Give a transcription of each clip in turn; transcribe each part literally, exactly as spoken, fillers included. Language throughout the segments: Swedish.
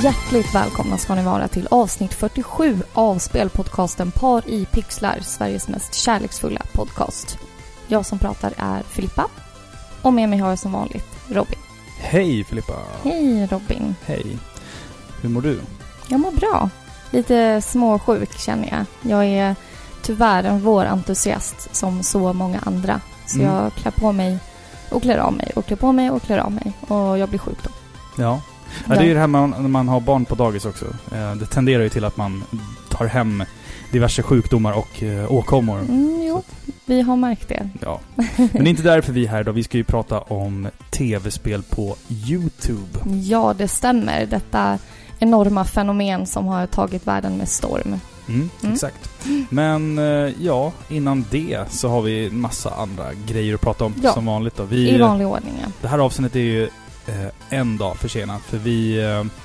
Hjärtligt välkomna ska ni vara till avsnitt fyrtiosju av spelpodcasten Par i pixlar, Sveriges mest kärleksfulla podcast. Jag som pratar är Filippa och med mig har jag som vanligt Robin. Hej Filippa. Hej Robin. Hej. Hur mår du? Jag mår bra. Lite småsjuk känner jag. Jag är tyvärr en vårentusiast som så många andra. Så mm. jag klär på mig och klär av mig och klär på mig och klär av mig och jag blir sjuk då. Ja. Ja, det är ju det här man, när man har barn på dagis också. Det tenderar ju till att man tar hem diverse sjukdomar och eh, åkommor. Mm, jo, vi har märkt det. Ja. Men det är inte därför vi är här då. Vi ska ju prata om tv-spel på YouTube. Ja, det stämmer. Detta enorma fenomen som har tagit världen med storm. Mm, mm. Exakt. Men eh, ja, innan det så har vi en massa andra grejer att prata om ja, som vanligt då. Vi, i vanlig ordning, ja. Det här avsnittet är ju en dag försenat för vi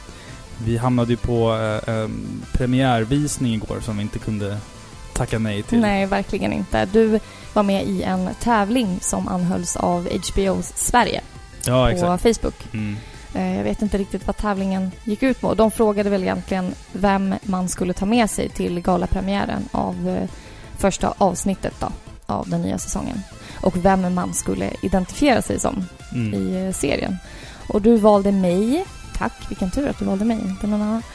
vi hamnade ju på en premiärvisning igår som vi inte kunde tacka nej till. Nej, verkligen inte. Du var med i en tävling som anhölls av H B O Sverige ja, på exakt. Facebook. Mm. Jag vet inte riktigt vad tävlingen gick ut på. De frågade väl egentligen vem man skulle ta med sig till galapremiären av första avsnittet då, av den nya säsongen. Och vem man skulle identifiera sig som mm. i serien. Och du valde mig. Tack, vilken tur att du valde mig. Inte någon annan.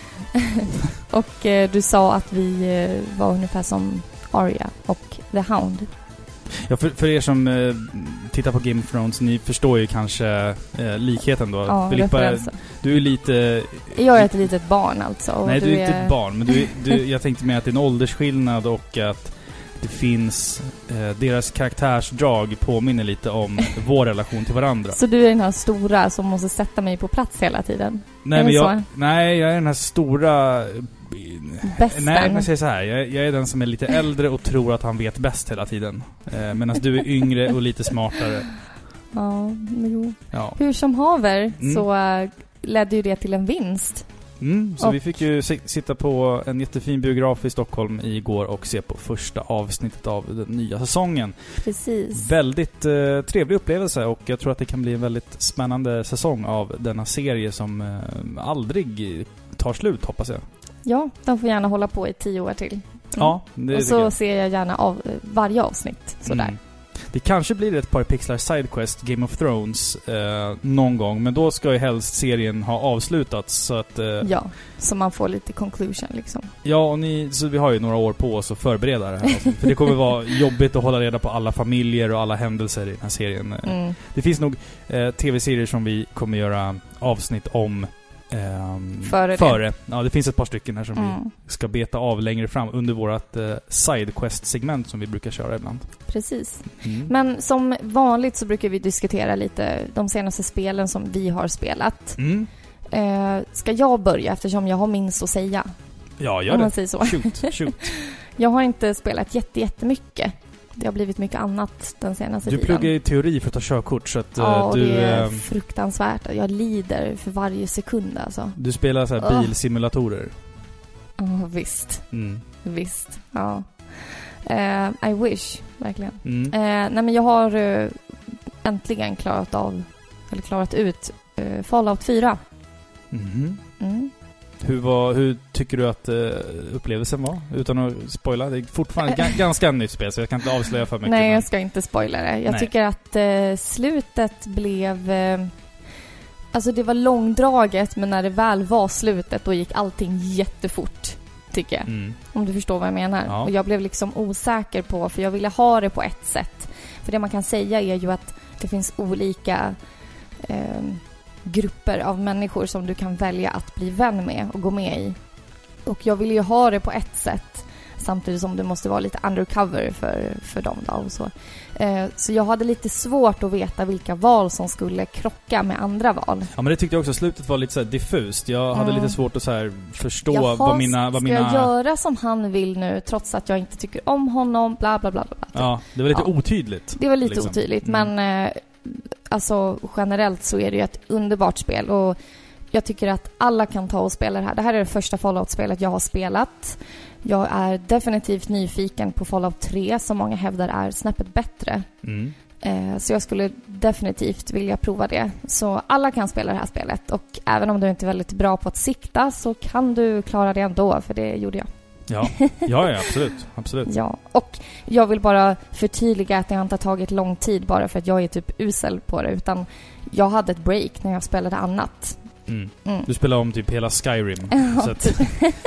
Och eh, du sa att vi eh, var ungefär som Arya och The Hound. Ja, för, för er som eh, tittar på Game of Thrones, ni förstår ju kanske eh, likheten då. Ja, Filippa, du är lite... Jag är ett litet barn alltså. Nej, du, du är är inte ett barn. Men du, du, jag tänkte med att det är en åldersskillnad och att det finns eh, deras karaktärsdrag påminner lite om vår relation till varandra. Så du är den här stora som måste sätta mig på plats hela tiden? Nej, men jag, nej jag är den här stora... Bästen. Nej, men säg så här. Jag, jag är den som är lite äldre och tror att han vet bäst hela tiden. Eh, medan du är yngre och lite smartare. Ja, jo. Ja. Hur som haver mm. så uh, ledde ju det till en vinst. Mm, så och. vi fick ju sitta på en jättefin biograf i Stockholm igår och se på första avsnittet av den nya säsongen. Precis. Väldigt eh, trevlig upplevelse och jag tror att det kan bli en väldigt spännande säsong av denna serie som eh, aldrig tar slut, hoppas jag. Ja, de får gärna hålla på i tio år till. Mm. Ja, det och så jag. ser jag gärna av varje avsnitt sådär. Mm. Det kanske blir ett par pixlar sidequest Game of Thrones eh, någon gång, men då ska ju helst serien ha avslutats så att... Eh, ja, så man får lite conclusion liksom. Ja, och ni, så vi har ju några år på oss att förbereda det här. Alltså. För det kommer vara jobbigt att hålla reda på alla familjer och alla händelser i den här serien. Mm. Det finns nog eh, tv-serier som vi kommer göra avsnitt om Um, före, före. Ja, det finns ett par stycken här som mm. vi ska beta av längre fram under vårat uh, sidequest-segment som vi brukar köra ibland. Precis. Mm. Men som vanligt så brukar vi diskutera lite de senaste spelen som vi har spelat. Mm. Uh, ska jag börja eftersom jag har minst att säga? Ja, gör om det. Man säger så. Shoot, shoot. Jag har inte spelat jätte, jättemycket. Det har blivit mycket annat den senaste du tiden. Du pluggar i teori för att ta körkort så att ja, och du... det är fruktansvärt. Jag lider för varje sekund alltså. Du spelar så här bilsimulatorer. Ja, oh, visst. Mm. Visst, ja. Uh, I wish, verkligen. Mm. Uh, nej men jag har uh, äntligen klarat av, eller klarat ut uh, Fallout fyra. Mm. Mm. Hur, var, hur tycker du att uh, upplevelsen var? Utan att spoila. Det är fortfarande g- ganska nytt spel så jag kan inte avslöja för mycket. Nej, men... jag ska inte spoila det. Jag Nej. tycker att uh, slutet blev... Uh, alltså det var långdraget, men när det väl var slutet då gick allting jättefort, tycker jag. Mm. Om du förstår vad jag menar. Ja. Och jag blev liksom osäker på, för jag ville ha det på ett sätt. För det man kan säga är ju att det finns olika... Uh, grupper av människor som du kan välja att bli vän med och gå med i. Och jag vill ju ha det på ett sätt samtidigt som det måste vara lite undercover för, för dem då och så. Eh, så jag hade lite svårt att veta vilka val som skulle krocka med andra val. Ja, men det tyckte jag också. Slutet var lite så här diffust. Jag hade mm. lite svårt att så här förstå Jaha, vad mina... Vad ska mina... jag göra som han vill nu trots att jag inte tycker om honom? Bla bla bla bla. Ja, det var lite ja. otydligt. Det var lite liksom. otydligt, mm. men... Eh, alltså generellt så är det ju ett underbart spel och jag tycker att alla kan ta och spela det här. Det här är det första Fallout-spelet jag har spelat. Jag är definitivt nyfiken på Fallout tre som många hävdar är snäppet bättre. Mm. Eh, så jag skulle definitivt vilja prova det. Så alla kan spela det här spelet. Och även om du inte är väldigt bra på att sikta så kan du klara det ändå, för det gjorde jag. Ja, ja, ja absolut. absolut. Ja, och jag vill bara förtydliga att det inte har tagit lång tid bara för att jag är typ usel på det, utan jag hade ett break när jag spelade annat. Mm. Mm. Du spelade om typ hela Skyrim. Ja, så att... typ.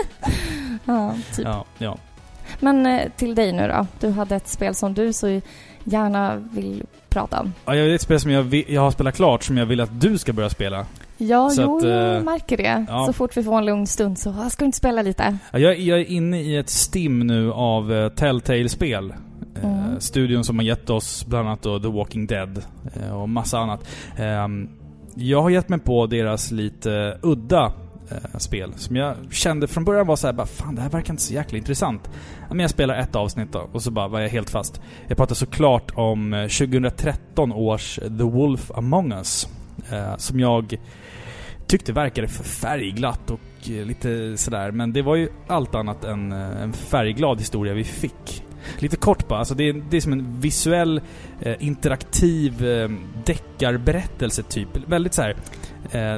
ja, typ. Ja, ja. Men eh, till dig nu då. Du hade ett spel som du så gärna vill prata om. Ja, jag har ett spel som jag, vill, jag har spelat klart som jag vill att du ska börja spela. Ja, så jo, att, jag äh, märker det. Ja. Så fort vi får en lugn stund så ah, ska du inte spela lite. Ja, jag, jag är inne i ett stim nu av uh, Telltale-spel. Mm. Uh, studion som har gett oss bland annat då, The Walking Dead uh, och massa annat. Um, jag har gett mig på deras lite uh, udda uh, spel som jag kände från början var så här, bara, fan, det här verkar inte så jäkla intressant. Men jag spelar ett avsnitt då, och så bara var jag helt fast. Jag pratar såklart om uh, tjugohundratretton års The Wolf Among Us. Uh, som jag tyckte verkade för färgglatt och uh, lite sådär. Men det var ju allt annat än uh, en färgglad historia vi fick. Lite kort bara, alltså det är, det är som en visuell, eh, interaktiv eh, deckarberättelse typ. Väldigt så här eh,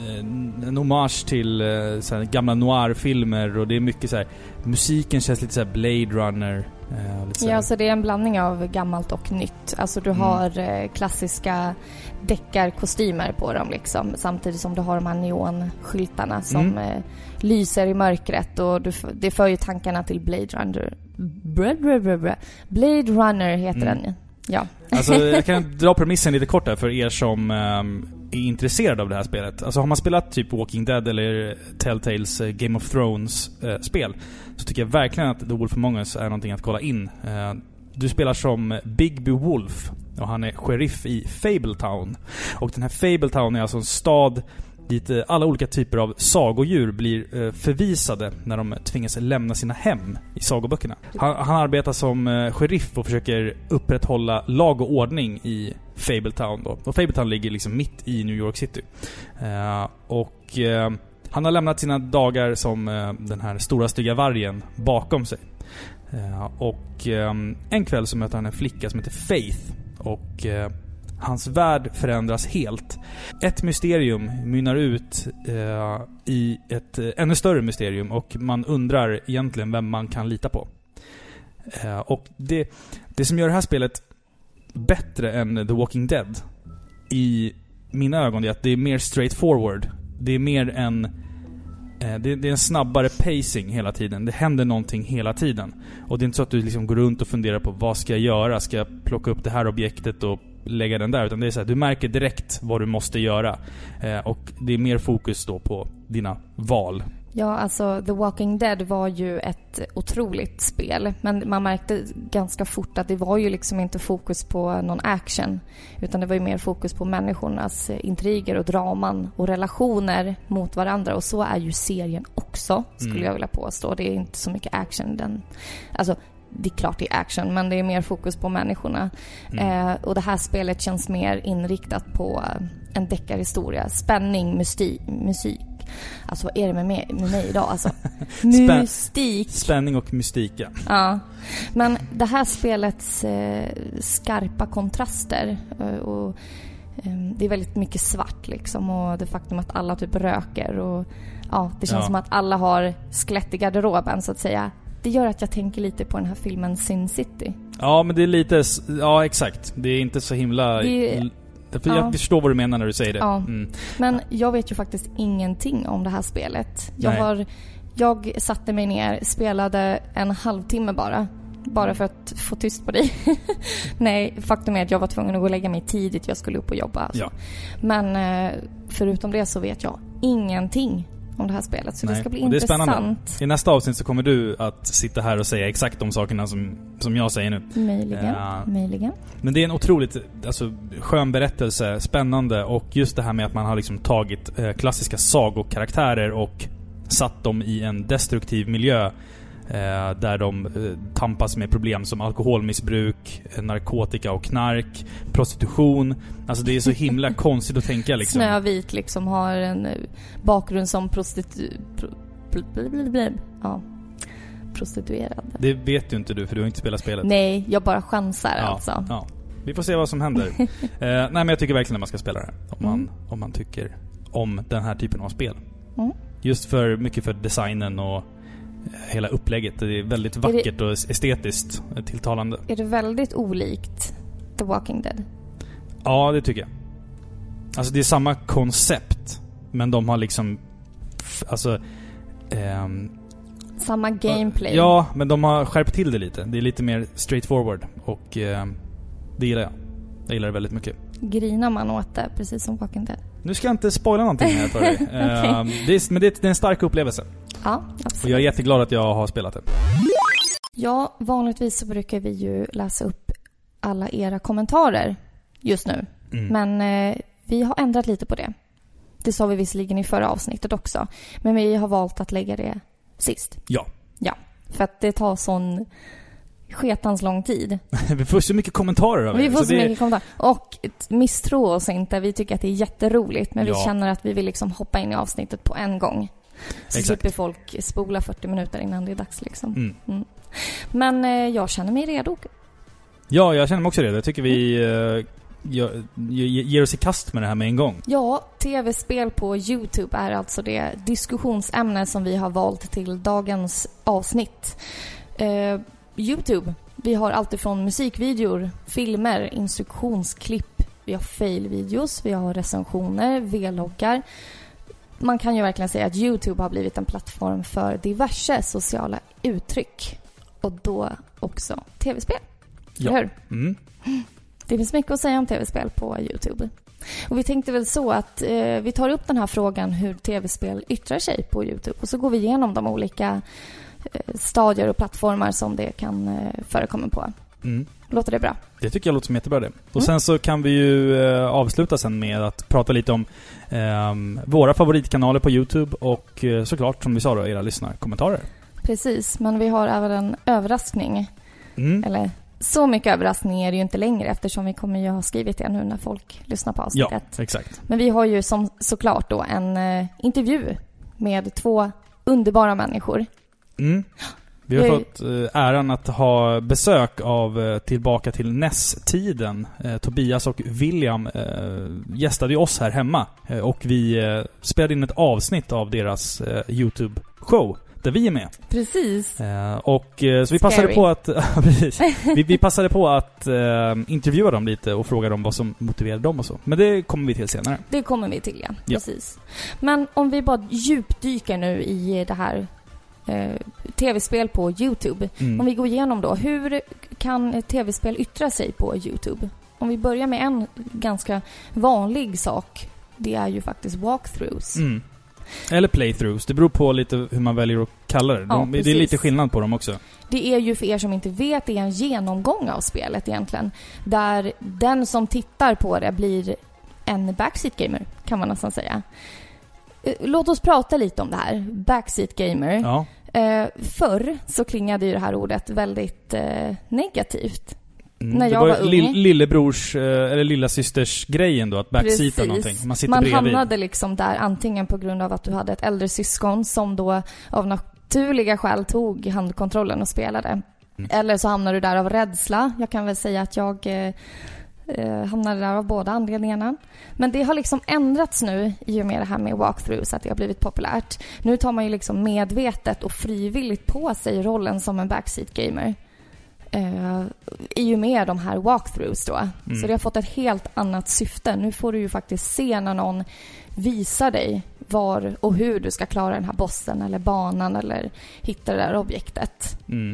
en hommage till eh, så här, gamla noir-filmer, och det är mycket så här, musiken känns lite så här Blade Runner. Eh, lite så här. Ja, så det är en blandning av gammalt och nytt. Alltså du mm. har eh, klassiska deckarkostymer på dem liksom, samtidigt som du har de här neonskyltarna som mm. eh, lyser i mörkret, och du, det för ju tankarna till Blade Runner. Bra, bra, bra, bra. Blade Runner heter mm. den. Ja. Alltså jag kan dra premissen lite kort där för er som um, är intresserade av det här spelet. Alltså har man spelat typ Walking Dead eller Telltales uh, Game of Thrones uh, spel, så tycker jag verkligen att The Wolf Among Us är någonting att kolla in. Uh, du spelar som Bigby Wolf och han är sheriff i Fabletown. Och den här Fabletown är alltså en stad dit alla olika typer av sagodjur blir förvisade när de tvingas lämna sina hem i sagoböckerna. Han, han arbetar som sheriff och försöker upprätthålla lag och ordning i Fabletown då. Och Fabletown ligger liksom mitt i New York City. Uh, och uh, han har lämnat sina dagar som uh, den här stora stygga vargen bakom sig. Uh, och um, en kväll så möter han en flicka som heter Faith. Och uh, hans värld förändras helt. Ett mysterium mynnar ut uh, i ett uh, ännu större mysterium, och man undrar egentligen vem man kan lita på. Uh, och det, det som gör det här spelet bättre än The Walking Dead i mina ögon är att det är mer straightforward. Det är mer en uh, det, det är en snabbare pacing hela tiden. Det händer någonting hela tiden. Och det är inte så att du liksom går runt och funderar på vad ska jag göra? Ska jag plocka upp det här objektet och lägga den där? Utan det är så här, du märker direkt vad du måste göra. Eh, och det är mer fokus då på dina val. Ja, alltså The Walking Dead var ju ett otroligt spel. Men man märkte ganska fort att det var ju liksom inte fokus på någon action. Utan det var ju mer fokus på människornas intriger och draman och relationer mot varandra. Och så är ju serien också, skulle mm. jag vilja påstå. Det är inte så mycket action. Den, alltså, det är klart det är action, men det är mer fokus på människorna. Mm. Eh, och det här spelet känns mer inriktat på en deckarhistoria. Spänning, mysti- musik. Alltså vad är det med mig, med mig idag? Alltså, mystik. Spänning och mystik, ja. Ja. Men det här spelets eh, skarpa kontraster eh, och eh, det är väldigt mycket svart liksom, och det faktum att alla typ röker och ja, det känns ja. som att alla har skelett i garderoben så att säga. Det gör att jag tänker lite på den här filmen Sin City. Ja, men det är lite, ja exakt. Det är inte så himla... Det, jag ja. förstår vad du menar när du säger det. Ja. Mm. Men jag vet ju faktiskt ingenting om det här spelet. Jag, har, jag satte mig ner, spelade en halvtimme bara. Bara för att få tyst på dig. Nej, faktum är att jag var tvungen att gå och lägga mig tidigt. Jag skulle upp och jobba. Alltså. Ja. Men förutom det så vet jag ingenting om det här spelet. Så Nej. det ska bli och intressant. Det är spännande. I nästa avsnitt så kommer du att sitta här och säga exakt de sakerna som, som jag säger nu. Möjligen. Ja. Möjligen. Men det är en otroligt alltså, skön berättelse, spännande, och just det här med att man har liksom tagit eh, klassiska sagokaraktärer och satt dem i en destruktiv miljö eh, där de eh, tampas med problem som alkoholmissbruk, eh, narkotika och knark, prostitution. Alltså det är så himla konstigt att tänka liksom. Snövit liksom har en bakgrund som prostitu... Pro, bl, bl, bl, ja. prostituerad. Det vet ju inte du, för du har inte spelat spelet. Nej, jag bara chansar ja, alltså. Ja. Vi får se vad som händer. eh, nej, men jag tycker verkligen att man ska spela det här. Om man, mm. om man tycker om den här typen av spel. Mm. Just för mycket för designen och hela upplägget. Det är väldigt vackert är det, och estetiskt tilltalande. Är det väldigt olikt The Walking Dead? Ja, det tycker jag. Alltså det är samma koncept, men de har liksom alltså ehm, samma gameplay. Ja, men de har skärpt till det lite. Det är lite mer straightforward och ehm, det gillar jag. Jag gillar det väldigt mycket. Grinar man åt det, precis som Walking Dead? Nu ska jag inte spoila någonting här för dig. Okay. ehm, det är, men det är, det är en stark upplevelse. Ja, absolut. Och jag är jätteglad att jag har spelat det. Ja, vanligtvis så brukar vi ju läsa upp alla era kommentarer just nu. Mm. Men eh, vi har ändrat lite på det. Det sa vi visserligen i förra avsnittet också. Men vi har valt att lägga det sist. Ja. Ja, för att det tar sån sketans lång tid. Vi får så mycket kommentarer av Vi får så, så det... mycket kommentarer. Och misstro oss inte. Vi tycker att det är jätteroligt. Men ja. vi känner att vi vill liksom hoppa in i avsnittet på en gång. Så Exakt. slipper folk spola fyrtio minuter innan det är dags liksom. Mm. Mm. Men eh, jag känner mig redo. Ja, jag känner mig också redo. Jag tycker vi eh, gör, ger oss i kast med det här med en gång. Ja, tv-spel på YouTube är alltså det diskussionsämne som vi har valt till dagens avsnitt. Eh, YouTube. Vi har allt ifrån musikvideor, filmer, instruktionsklipp. Vi har fail-videos, vi har recensioner, vloggar. Man kan ju verkligen säga att YouTube har blivit en plattform för diverse sociala uttryck. Och då också tv-spel. Ja. Eller hur? Mm. Det finns mycket att säga om tv-spel på YouTube. Och vi tänkte väl så att eh, vi tar upp den här frågan hur tv-spel yttrar sig på YouTube. Och så går vi igenom de olika eh, stadier och plattformar som det kan eh, förekomma på. Mm. Låter det bra? Det tycker jag låter som jättebra det. Och mm. sen så kan vi ju eh, avsluta sen med att prata lite om eh, våra favoritkanaler på YouTube och eh, såklart, som vi sa då, era lyssnarkommentarer. Precis, men vi har även en överraskning. Mm. Eller så mycket överraskning är det ju inte längre eftersom vi kommer ju ha skrivit det nu när folk lyssnar på avsnittet. Ja, exakt. Men vi har ju som såklart då en eh, intervju med två underbara människor. Mm. Vi har jag... fått eh, äran att ha besök av eh, tillbaka till N E S-tiden. Eh, Tobias och William eh, gästade ju oss här hemma. Eh, och vi eh, spelade in ett avsnitt av deras eh, YouTube-show. Där vi är med. Precis. Eh, och eh, så vi passade Scary. på att vi, vi passade på att eh, intervjua dem lite och fråga dem vad som motiverade dem och så. Men det kommer vi till senare. Det kommer vi till, ja. ja. Precis. Men om vi bara djupdyker nu i det här eh, tv-spel på YouTube. Mm. Om vi går igenom då, hur kan ett tv-spel yttra sig på YouTube? Om vi börjar med en ganska vanlig sak. Det är ju faktiskt walkthroughs. Mm. Eller playthroughs. Det beror på lite hur man väljer att kalla det. De, ja, det är lite skillnad på dem också. Det är ju för er som inte vet, det är en genomgång av spelet egentligen. Där den som tittar på det blir en backseat gamer, kan man nästan säga. Låt oss prata lite om det här. Backseat gamer. Ja. Eh, förr så klingade ju det här ordet väldigt eh, negativt. Mm, när jag var, var ung. Lill, lillebrors eller lilla systers grejen då, att backseata någonting. Man sitter Man bredvid. hamnade liksom där antingen på grund av att du hade ett äldre syskon som då av naturliga skäl tog handkontrollen och spelade. Mm. Eller så hamnade du där av rädsla. Jag kan väl säga att jag eh, hamnade där av båda anledningarna. Men det har liksom ändrats nu i och med det här med walkthroughs, att det har blivit populärt. Nu tar man ju liksom medvetet och frivilligt på sig rollen som en backseat gamer. Uh, i och med de här walkthroughs då. Mm. Så det har fått ett helt annat syfte. Nu får du ju faktiskt se när någon visar dig var och hur du ska klara den här bossen eller banan eller hitta det där objektet. Mm.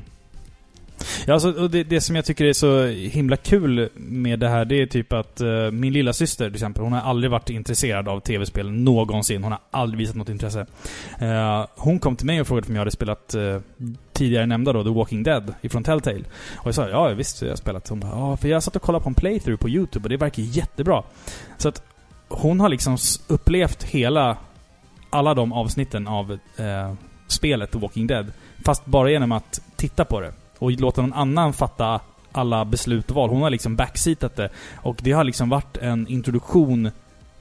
Ja, alltså, och det, det som jag tycker är så himla kul med det här, det är typ att uh, min lilla syster till exempel, hon har aldrig varit intresserad av tv-spel någonsin. Hon har aldrig visat något intresse. Uh, hon kom till mig och frågade om jag hade spelat uh, tidigare nämnda då, The Walking Dead ifrån Telltale. Och jag sa, ja visst jag har spelat. Hon bara, ja, för jag satt och kollade på en playthrough på YouTube och det verkar jättebra. Så att hon har liksom upplevt hela, alla de avsnitten av uh, spelet The Walking Dead, fast bara genom att titta på det. Och låta någon annan fatta alla beslut och val. Hon har liksom backseatat det. Och det har liksom varit en introduktion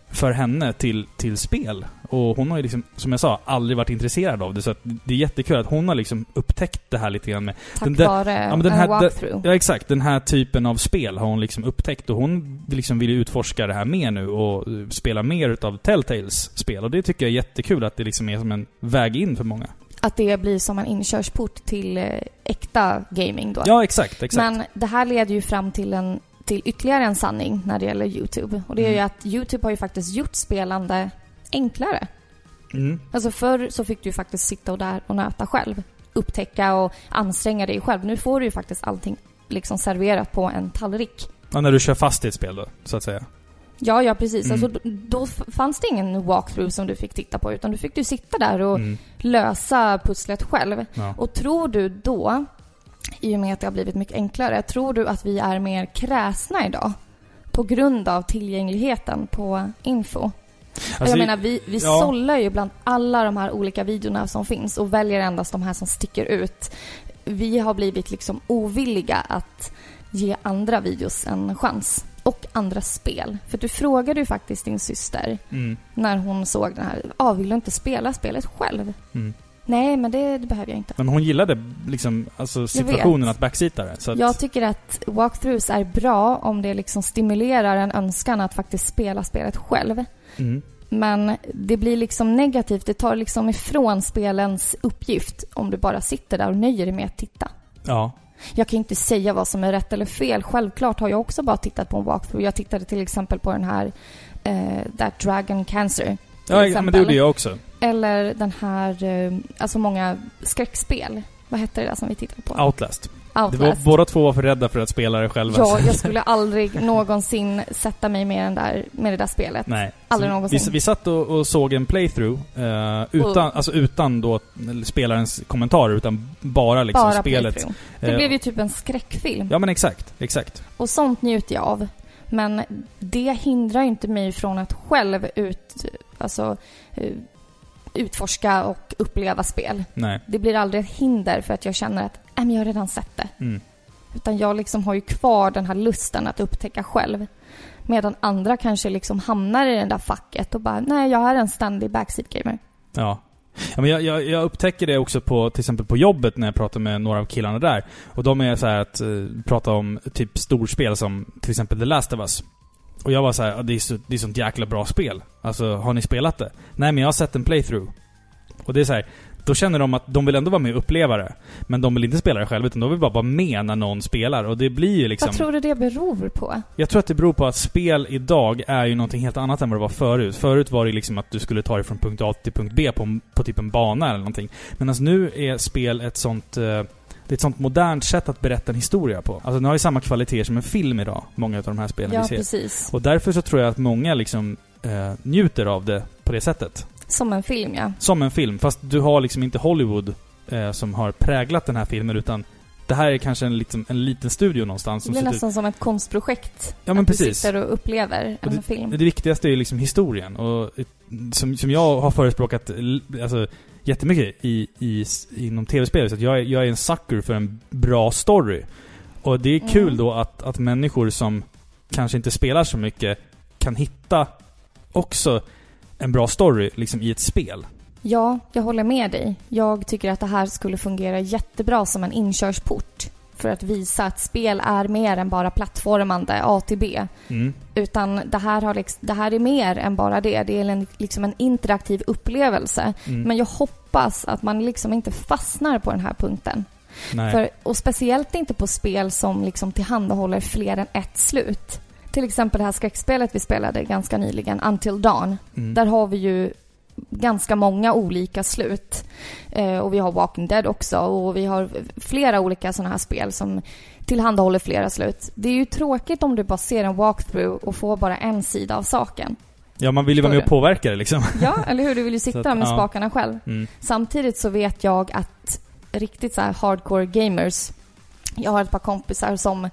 för henne till, till spel. Och hon har ju liksom, som jag sa, aldrig varit intresserad av det. Så att det är jättekul att hon har liksom upptäckt det här lite grann med... Tack den där, vare ja, men den här, walkthrough. Ja, exakt. Den här typen av spel har hon liksom upptäckt. Och hon liksom vill utforska det här mer nu och spela mer utav Telltales spel. Och det tycker jag är jättekul att det liksom är som en väg in för många. Att det blir som en inkörsport till eh, äkta gaming då. Ja, exakt, exakt. Men det här leder ju fram till en till ytterligare en sanning när det gäller YouTube. Och det är mm. ju att YouTube har ju faktiskt gjort spelande enklare. Mm. Alltså förr så fick du ju faktiskt sitta och där och nöta själv. Upptäcka och anstränga dig själv. Nu får du ju faktiskt allting liksom serverat på en tallrik. Ja, när du kör fast i ett spel då, så att säga. Ja, ja precis. Mm. Alltså, då, då fanns det ingen walkthrough som du fick titta på, utan du fick du sitta där och mm. lösa pusslet själv. Ja. Och tror du då, i och med att det har blivit mycket enklare, tror du att vi är mer kräsna idag på grund av tillgängligheten på info? Alltså, jag menar, vi, vi ja. sållar ju bland alla de här olika videorna som finns och väljer endast de här som sticker ut. Vi har blivit liksom ovilliga att ge andra videos en chans. Och andra spel. För du frågade ju faktiskt din syster mm. när hon såg den här. Ah, vill du inte spela spelet själv? Mm. Nej, men det, det behöver jag inte. Men hon gillade liksom, alltså situationen att backseata det. Så att... Jag tycker att walkthroughs är bra om det liksom stimulerar en önskan att faktiskt spela spelet själv. Mm. Men det blir liksom negativt. Det tar liksom ifrån spelens uppgift om du bara sitter där och nöjer dig med att titta. Ja. Jag kan inte säga vad som är rätt eller fel. Självklart har jag också bara tittat på en walkthrough. Jag tittade till exempel på den här uh, That Dragon Cancer. Ja, ja, men det gjorde jag också. Eller den här, uh, alltså många skräckspel. Vad heter det där som vi tittade på? Outlast. Outlast. Det var, båda två var för rädda för att spela det själva. Ja, jag skulle aldrig någonsin sätta mig med, den där, med det där spelet. Nej. Aldrig någonsin. Vi, vi satt och, och såg en playthrough uh, utan, och, alltså utan då spelarens kommentarer, utan bara liksom bara spelet. Playthrough. Det uh, blev ju typ en skräckfilm. Ja, men exakt, exakt. Och sånt njuter jag av. Men det hindrar inte mig från att själv ut, alltså, uh, utforska och uppleva spel. Nej. Det blir aldrig ett hinder för att jag känner att äh, men jag har redan sett det. Mm. Utan jag liksom har ju kvar den här lusten att upptäcka själv. Medan andra kanske liksom hamnar i den där facket och bara, nej, jag är en ständig backseat gamer. Ja. Ja, men jag, jag, jag upptäcker det också på, till exempel på jobbet när jag pratar med några av killarna där. Och de är så här att uh, prata om typ storspel som till exempel The Last of Us. Och jag var så här, det är, så, det är sånt jäkla bra spel. Alltså, har ni spelat det? Nej, men jag har sett en playthrough. Och det är så här, då känner de att de vill ändå vara med och uppleva det. Men de vill inte spela det själva, utan de vill bara vara med när någon spelar. Och det blir ju liksom... Vad tror du det beror på? Jag tror att det beror på att spel idag är ju någonting helt annat än vad det var förut. Förut var det liksom att du skulle ta dig från punkt A till punkt B på, på typ en bana eller någonting. Men alltså nu är spel ett sånt... Uh, det är ett sånt modernt sätt att berätta en historia på. Alltså nu har ju samma kvalitet som en film idag, många av de här spelen ja, vi ser. Precis. Och därför så tror jag att många liksom uh, njuter av det på det sättet. Som en film, ja. Som en film, fast du har liksom inte Hollywood eh, som har präglat den här filmen, utan det här är kanske en liten, en liten studio någonstans. Som det är nästan ut... som ett konstprojekt. Ja, men att precis. Du sitter och upplever en och det, film. Det viktigaste är ju liksom historien. Och som, som jag har förespråkat alltså, jättemycket i, i, inom tv-spel, så att jag, är, jag är en sucker för en bra story. Och det är kul mm. då att, att människor som kanske inte spelar så mycket kan hitta också en bra story liksom i ett spel. Ja, jag håller med dig. Jag tycker att det här skulle fungera jättebra som en inkörsport för att visa att spel är mer än bara plattformande A till B. Mm. Utan det här, har liksom, det här är mer än bara det. Det är en, liksom en interaktiv upplevelse. Mm. Men jag hoppas att man liksom inte fastnar på den här punkten. Nej. För, och speciellt inte på spel som liksom tillhandahåller fler än ett slut. Till exempel det här skräckspelet vi spelade ganska nyligen, Until Dawn. Mm. Där har vi ju ganska många olika slut. Eh, och vi har Walking Dead också. Och vi har flera olika sådana här spel som tillhandahåller flera slut. Det är ju tråkigt om du bara ser en walkthrough och får bara en sida av saken. Ja, man vill ju vara med och påverka det liksom. Ja, eller hur? Du vill ju sitta att, med ja. spakarna själv. Mm. Samtidigt så vet jag att riktigt så här hardcore gamers, jag har ett par kompisar som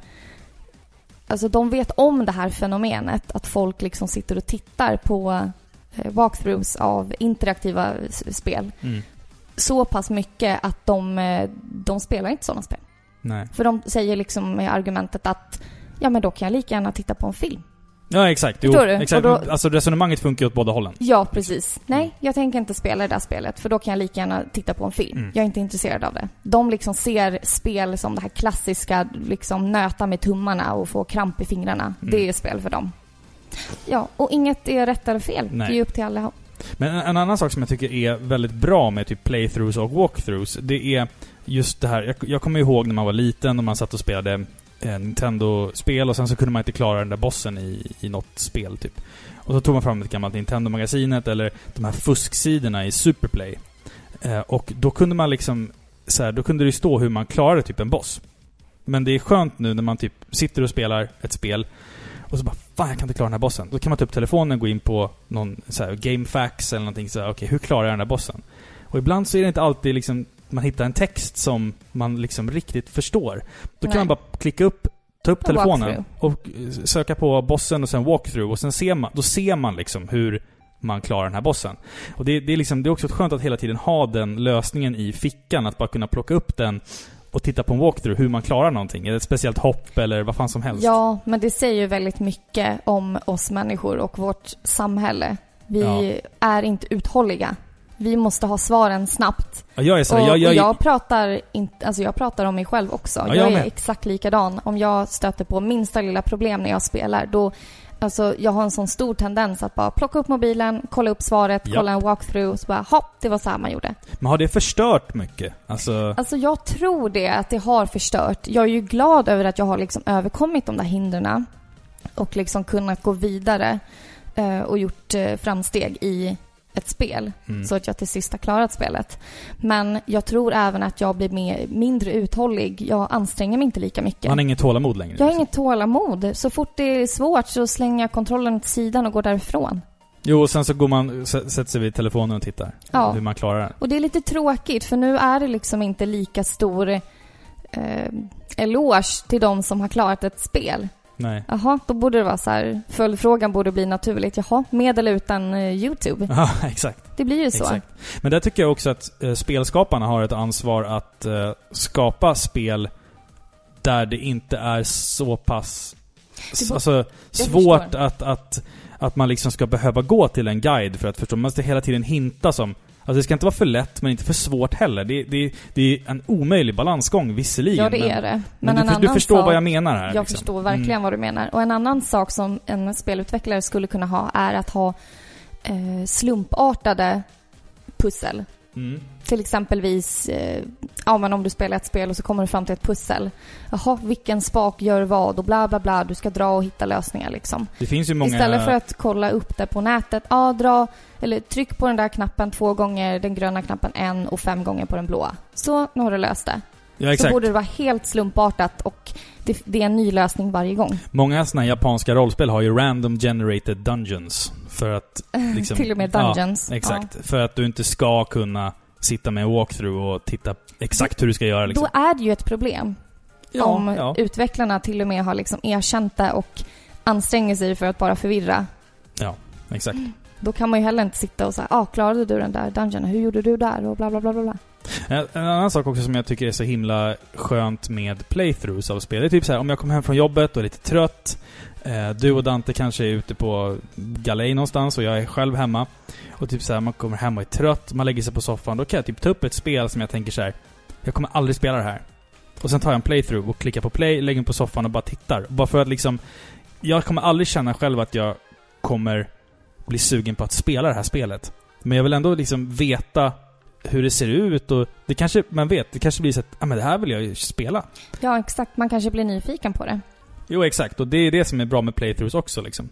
alltså de vet om det här fenomenet att folk liksom sitter och tittar på eh, walkthroughs av interaktiva s- spel. Mm. Så pass mycket att de, eh, de spelar inte sådana spel. Nej. För de säger liksom med argumentet att ja, men då kan jag lika gärna titta på en film. Ja, exakt. Jo, Förstår du? exakt. Då, alltså resonemanget funkar åt båda hållen. Ja, precis. Nej, jag tänker inte spela det där spelet, för då kan jag lika gärna titta på en film. Mm. Jag är inte intresserad av det. De liksom ser spel som det här klassiska, liksom nöta med tummarna och få kramp i fingrarna. Mm. Det är spel för dem. Ja, och inget är rätt eller fel. Nej. Det är upp till alla. Men en, en annan sak som jag tycker är väldigt bra med typ playthroughs och walkthroughs, det är just det här. Jag, jag kommer ihåg när man var liten och man satt och spelade Nintendo-spel och sen så kunde man inte klara den där bossen i, i något spel typ. Och så tog man fram ett gammalt Nintendo-magasinet eller de här fusksidorna i Superplay. Eh, och då kunde man liksom så här, då kunde det stå hur man klarade typ en boss. Men det är skönt nu när man typ sitter och spelar ett spel och så bara, fan jag kan inte klara den här bossen. Då kan man ta upp telefonen, gå in på någon så här GameFAQs eller någonting så här, okej, hur klarar jag den här bossen? Och ibland så är det inte alltid liksom man hittar en text som man liksom riktigt förstår. Då Nej. kan man bara klicka upp, ta upp och telefonen och söka på bossen och sen walkthrough och sen ser man, då ser man liksom hur man klarar den här bossen. Och det, det är liksom, det är också skönt att hela tiden ha den lösningen i fickan, att bara kunna plocka upp den och titta på en walkthrough hur man klarar någonting. Eller ett speciellt hopp eller vad fan som helst. Ja, men det säger ju väldigt mycket om oss människor och vårt samhälle. Vi ja. är inte uthålliga. Vi måste ha svaren snabbt. Ja, jag är så. Och, jag, jag, och jag pratar inte, alltså jag pratar om mig själv också. Ja, jag, jag är exakt likadan. Om jag stöter på minsta lilla problem när jag spelar, då alltså jag har en sån stor tendens att bara plocka upp mobilen, kolla upp svaret, ja. kolla en walkthrough och så bara hopp, det var så här man gjorde. Men har det förstört mycket? Alltså Alltså jag tror det, att det har förstört. Jag är ju glad över att jag har liksom överkommit de där hindren och liksom kunnat gå vidare eh, och gjort eh, framsteg i ett spel, mm. så att jag till sist har klarat spelet. Men jag tror även att jag blir mer, mindre uthållig. Jag anstränger mig inte lika mycket. Man har inget tålamod längre. Jag har inget tålamod. Så fort det är svårt så slänger jag kontrollen åt sidan och går därifrån. Jo, och sen så går man, sätter sig vid telefonen och tittar ja. hur man klarar det. Och det är lite tråkigt, för nu är det liksom inte lika stor eh, eloge till de som har klarat ett spel. Nej. Jaha, då borde det vara så här. Följdfrågan borde bli naturligt. Jaha, med eller utan uh, YouTube? Ja, exakt. Det blir ju så. Exakt. Men där tycker jag också att uh, spelskaparna har ett ansvar att uh, skapa spel där det inte är så pass s- alltså, svårt att, att, att man liksom ska behöva gå till en guide för att förstå. Man måste hela tiden hinta som... Alltså det ska inte vara för lätt men inte för svårt heller. Det, det, det är en omöjlig balansgång visserligen. Ja, det är det. Men, men, men du, du förstår sak, vad jag menar här. Jag liksom. förstår verkligen mm. vad du menar. Och en annan sak som en spelutvecklare skulle kunna ha är att ha eh, slumpartade pussel. Mm. Till exempelvis eh, ja, men om du spelar ett spel och så kommer du fram till ett pussel. Jaha, vilken spak gör vad och bla bla bla. Du ska dra och hitta lösningar liksom. Det finns ju många... Istället för att kolla upp det på nätet. Ja, dra eller tryck på den där knappen två gånger, den gröna knappen en och fem gånger på den blåa. Så nu har du löst det. Ja, exakt. Så borde det vara helt slumpartat och det, det är en ny lösning varje gång. Många såna japanska rollspel har ju random generated dungeons för att liksom, till och med dungeons. Ja, exakt. Ja. För att du inte ska kunna sitta med en walkthrough och titta exakt hur du ska göra liksom. Då är det ju ett problem. Ja, om ja. utvecklarna till och med har liksom erkänt det och anstränger sig för att bara förvirra. Ja, exakt. Mm. Då kan man ju heller inte sitta och säga, ah, klarade du den där dungeonen? Hur gjorde du där? Och bla bla bla bla. En annan sak också som jag tycker är så himla skönt med playthroughs av spel. Det är typ så här, om jag kommer hem från jobbet och är lite trött. Eh, du och Dante kanske är ute på galej någonstans och jag är själv hemma. Och typ så här, man kommer hem och är trött. Man lägger sig på soffan. Då kan jag typ ta upp ett spel som jag tänker så här, jag kommer aldrig spela det här. Och sen tar jag en playthrough och klickar på play, lägger mig på soffan och bara tittar. Bara för att liksom, jag kommer aldrig känna själv att jag kommer bli sugen på att spela det här spelet. Men jag vill ändå liksom veta hur det ser ut och det kanske, man vet, det kanske blir så att, ja men det här vill jag ju spela. Ja, exakt. Man kanske blir nyfiken på det. Jo, exakt. Och det är det som är bra med playthroughs också liksom.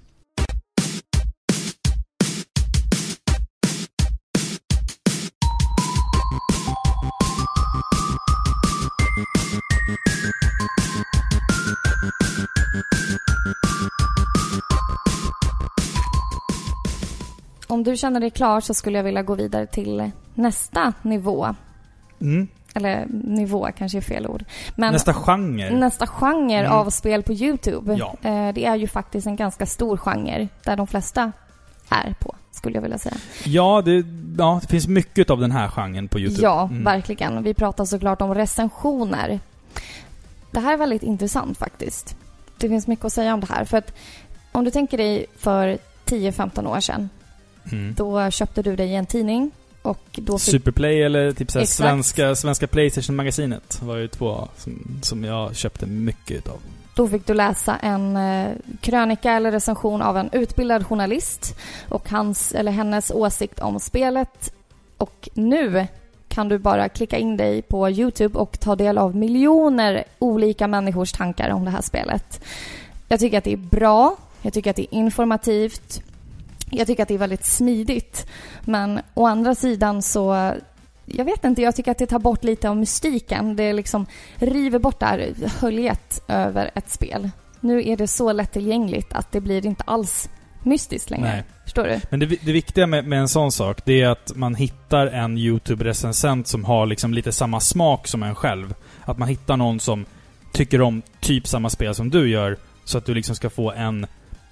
Om du känner dig klar så skulle jag vilja gå vidare till nästa nivå. Mm. Eller nivå kanske är fel ord. Men nästa genre. Nästa genre mm. av spel på YouTube. Ja. Det är ju faktiskt en ganska stor genre där de flesta är på, skulle jag vilja säga. Ja, det, ja, det finns mycket av den här genren på YouTube. Ja, mm. verkligen. Vi pratar såklart om recensioner. Det här är väldigt intressant faktiskt. Det finns mycket att säga om det här. För att om du tänker dig för tio femton år sedan. Mm. Då köpte du dig en tidning. Och då fick... Superplay eller typ såhär svenska, svenska PlayStation-magasinet var ju två som, som jag köpte mycket utav. Då fick du läsa en eh, krönika eller recension av en utbildad journalist och hans eller hennes åsikt om spelet. Och nu kan du bara klicka in dig på YouTube och ta del av miljoner olika människors tankar om det här spelet. Jag tycker att det är bra. Jag tycker att det är informativt. Jag tycker att det är väldigt smidigt. Men å andra sidan så... Jag vet inte, jag tycker att det tar bort lite av mystiken. Det liksom river bort det här höljet över ett spel. Nu är det så lättillgängligt att det blir inte alls mystiskt längre. Nej. Förstår du? Men det, det viktiga med, med en sån sak, det är att man hittar en YouTube-recensent som har liksom lite samma smak som en själv. Att man hittar någon som tycker om typ samma spel som du gör, så att du liksom ska få en...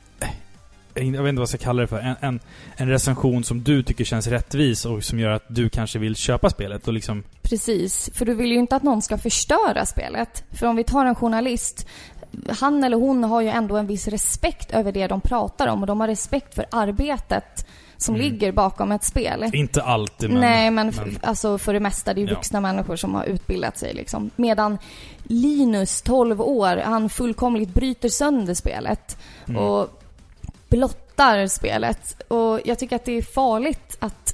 jag vet inte vad jag ska kalla det för, en, en, en recension som du tycker känns rättvis och som gör att du kanske vill köpa spelet och liksom... Precis, för du vill ju inte att någon ska förstöra spelet. För om vi tar en journalist, han eller hon har ju ändå en viss respekt över det de pratar om, och de har respekt för arbetet som mm. ligger bakom ett spel. Inte alltid, men... Nej, men, men... F- alltså för det mesta, det är ju vuxna ja. människor som har utbildat sig liksom. Medan Linus, tolv år, han fullkomligt bryter sönder spelet. Mm. Och blottar spelet. Och jag tycker att det är farligt att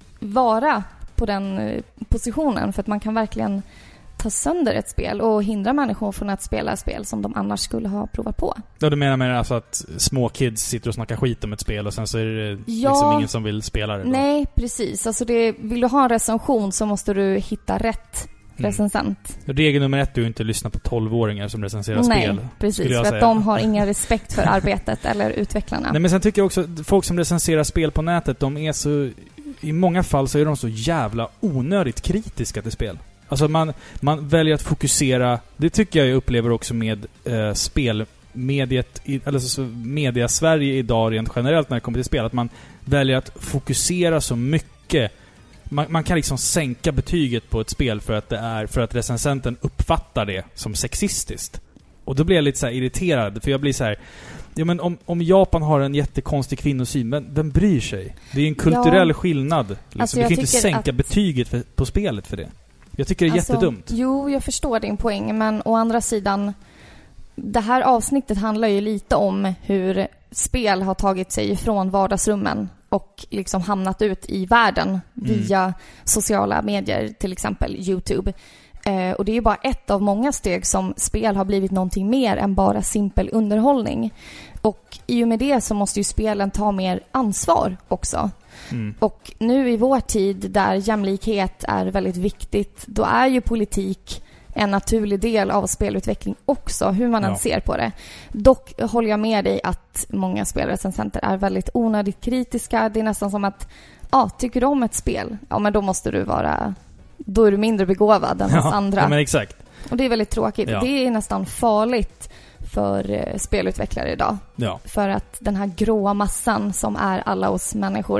vara på den positionen, för att man kan verkligen ta sönder ett spel och hindra människor från att spela spel som de annars skulle ha provat på. Ja, du menar med alltså att små kids sitter och snackar skit om ett spel och sen så är det ja, liksom ingen som vill spela det då? Nej, precis. Alltså det, vill du ha en recension så måste du hitta rätt recensent. Mm. Regel nummer ett är ju inte att lyssna på tolvåringar som recenserar Nej, spel. Nej, precis. För att de har ingen respekt för arbetet eller utvecklarna. Nej, men sen tycker jag också att folk som recenserar spel på nätet, de är så... I många fall så är de så jävla onödigt kritiska till spel. Alltså man, man väljer att fokusera... Det tycker jag jag upplever också med eh, spelmediet... Eller så media-Sverige idag rent generellt när det kommer till spel. Att man väljer att fokusera så mycket... Man, man kan liksom sänka betyget på ett spel för att det är för att recensenten uppfattar det som sexistiskt. Och då blir jag lite så här irriterad, för jag blir så här, ja men om, om Japan har en jättekonstig kvinnosyn, men vem bryr sig? Det är en kulturell ja. skillnad. Liksom. Alltså, du kan inte sänka att... betyget för, på spelet för det. Jag tycker det är alltså, jättedumt. Jo, jag förstår din poäng, men å andra sidan, det här avsnittet handlar ju lite om hur spel har tagit sig ifrån vardagsrummen och liksom hamnat ut i världen mm. via sociala medier, till exempel YouTube. Eh, och det är ju bara ett av många steg som spel har blivit någonting mer än bara simpel underhållning. Och i och med det så måste ju spelen ta mer ansvar också. Mm. Och nu i vår tid där jämlikhet är väldigt viktigt, då är ju politik en naturlig del av spelutveckling också, hur man ja. än ser på det. Dock håller jag med dig att många spelrecensenter är väldigt onödigt kritiska. Det är nästan som att, ja, tycker du om ett spel? Ja, men då måste du vara, då är du mindre begåvad än ja, oss andra. Ja, men exakt. Och det är väldigt tråkigt. Ja. Det är nästan farligt för uh, spelutvecklare idag. Ja. För att den här gråa massan som är alla oss människor,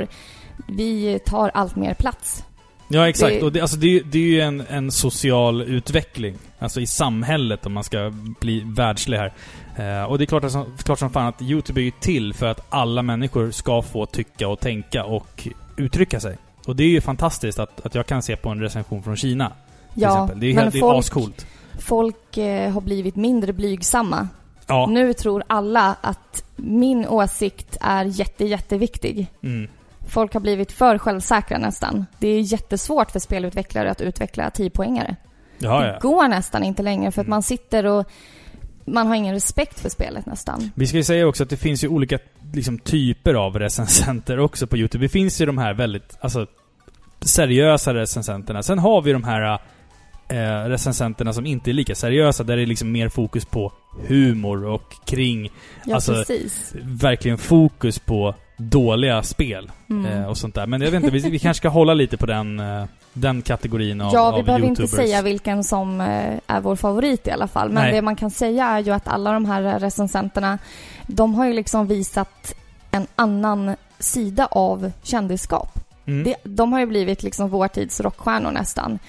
vi tar allt mer plats. Ja, exakt. Det... Och det, alltså det, det är ju en, en social utveckling. Alltså i samhället, om man ska bli världslig här. Eh, och det är klart, alltså, klart som fan att YouTube är ju till för att alla människor ska få tycka och tänka och uttrycka sig. Och det är ju fantastiskt att, att jag kan se på en recension från Kina. Till ja, exempel. Det är, men helt, det är folk, ascoolt. Folk eh, har blivit mindre blygsamma. Ja. Nu tror alla att min åsikt är jätte, jätteviktig. Mm. Folk har blivit för självsäkra nästan. Det är jättesvårt för spelutvecklare att utveckla tio-poängare. Ja, det ja. går nästan inte längre för att mm. man sitter och man har ingen respekt för spelet nästan. Vi ska ju säga också att det finns ju olika liksom, typer av recensenter också på YouTube. Det finns ju de här väldigt alltså, seriösa recensenterna. Sen har vi de här eh, recensenterna som inte är lika seriösa, där det är liksom mer fokus på humor och kring ja, alltså, precis. verkligen fokus på dåliga spel mm. eh, och sånt där. Men jag vet inte, vi, vi kanske ska hålla lite på den, eh, den kategorin av Ja, vi av behöver YouTubers. inte säga vilken som eh, är vår favorit i alla fall. Men Nej. det man kan säga är ju att alla de här recensenterna, de har ju liksom visat en annan sida av kändisskap. Mm. Det, de har ju blivit liksom vår tids rockstjärnor nästan.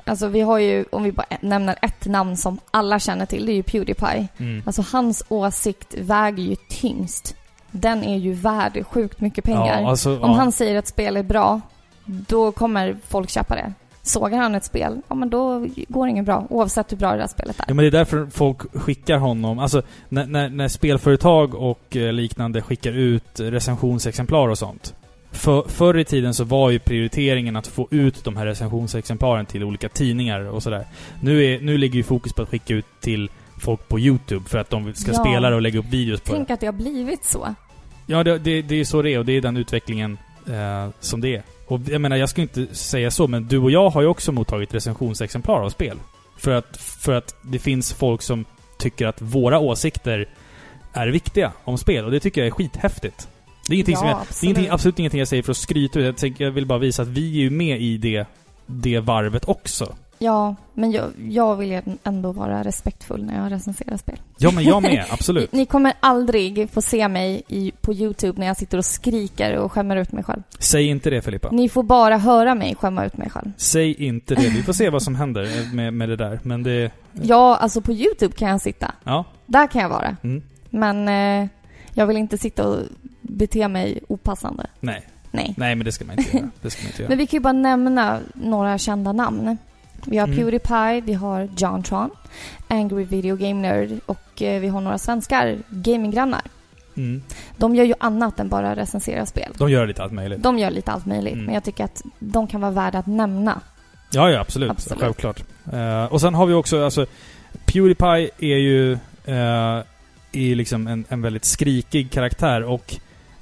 Alltså vi har ju, om vi bara nämner ett namn som alla känner till, det är ju PewDiePie. Mm. Alltså hans åsikt väger ju tyngst. Den är ju värd sjukt mycket pengar. Ja, alltså, om ja. han säger att spel är bra, då kommer folk köpa det. Sågar han ett spel, ja men då går det inget bra, oavsett hur bra det där spelet är. Ja, men det är därför folk skickar honom, alltså när, när, när spelföretag och eh, liknande skickar ut recensionsexemplar och sånt. För, förr i tiden så var ju prioriteringen att få ut de här recensionsexemplaren till olika tidningar och sådär. Nu, är, nu ligger ju fokus på att skicka ut till folk på YouTube för att de ska ja. spela det och lägga upp videos på Tänk det. att det har blivit så. Ja, det, det, det är så det är och det är den utvecklingen eh, som det är. Och jag menar, jag ska inte säga så, men du och jag har ju också mottagit recensionsexemplar av spel. För att, för att det finns folk som tycker att våra åsikter är viktiga om spel. Och det tycker jag är skithäftigt. Det är, ingenting ja, som jag, absolut. det är ingenting, absolut ingenting jag säger för att skryta ut. Jag, tänker, jag vill bara visa att vi är ju med i det, det varvet också. Ja, men jag, jag vill ändå vara respektfull när jag recenserar spel. Ja, men jag med, absolut. ni, ni kommer aldrig få se mig i, på YouTube när jag sitter och skriker och skämmer ut mig själv. Säg inte det, Filippa. Ni får bara höra mig skämma ut mig själv. Säg inte det. Vi får se vad som händer med, med det där. Men det... Ja, alltså på YouTube kan jag sitta. Ja. Där kan jag vara. Mm. Men eh, jag vill inte sitta och bete mig opassande. Nej. Nej. Nej, men det ska man inte göra. Det ska man inte göra. Men vi kan ju bara nämna några kända namn. Vi har Mm. PewDiePie, vi har JonTron, Angry Video Game Nerd och eh, vi har några svenskar, gaminggrannar. Mm. De gör ju annat än bara recensera spel. De gör lite allt möjligt. De gör lite allt möjligt, mm. men jag tycker att de kan vara värda att nämna. Ja, ja, absolut. absolut. Självklart. Uh, och sen har vi också, alltså, PewDiePie är ju uh, är liksom en, en väldigt skrikig karaktär och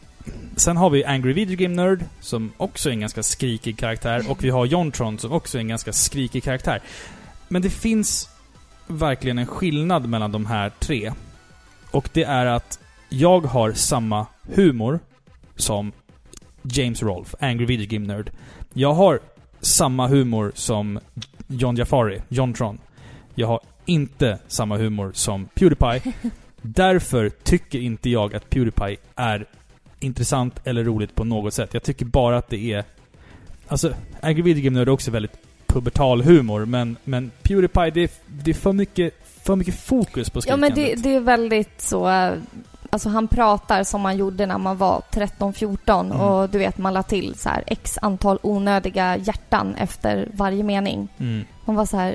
sen har vi Angry Video Game Nerd som också är en ganska skrikig karaktär och vi har JonTron som också är en ganska skrikig karaktär. Men det finns verkligen en skillnad mellan de här tre. Och det är att jag har samma humor som James Rolfe, Angry Video Game Nerd. Jag har samma humor som Jon Jafari, JonTron. Jag har inte samma humor som PewDiePie. Därför tycker inte jag att PewDiePie är intressant eller roligt på något sätt. Jag tycker bara att det är... Alltså, Angry Video Game Nerd är också väldigt pubertal humor, men, men PewDiePie, det är, det är för mycket, för mycket fokus på skrikandet. Ja, men det, det är väldigt så... Alltså han pratar som man gjorde när man var tretton fjorton mm. och du vet, man la till så här x antal onödiga hjärtan efter varje mening. Mm. Man var så här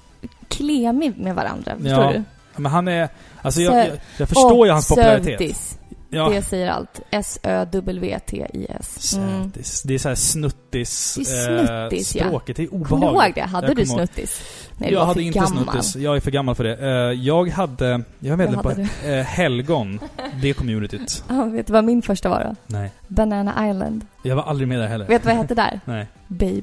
klemig med varandra, förstår ja, du? Men han är... Alltså jag, jag, jag förstår ju hans popularitet. Ja. Det säger allt. S Ö W T I S. Mm. Det är så här snuttis, det är snuttis eh, språket. Ja. Det är obehagligt. Kommer du ihåg det? Hade jag du snuttis? Nej, jag hade inte gammal. snuttis. Jag är för gammal för det. Uh, jag hade... Jag är medlem på uh, Helgon. Det communityt. Ja, vet du vad min första var då? Nej. Banana Island. Jag var aldrig med där heller. Vet du vad jag hette där? Nej. Babe.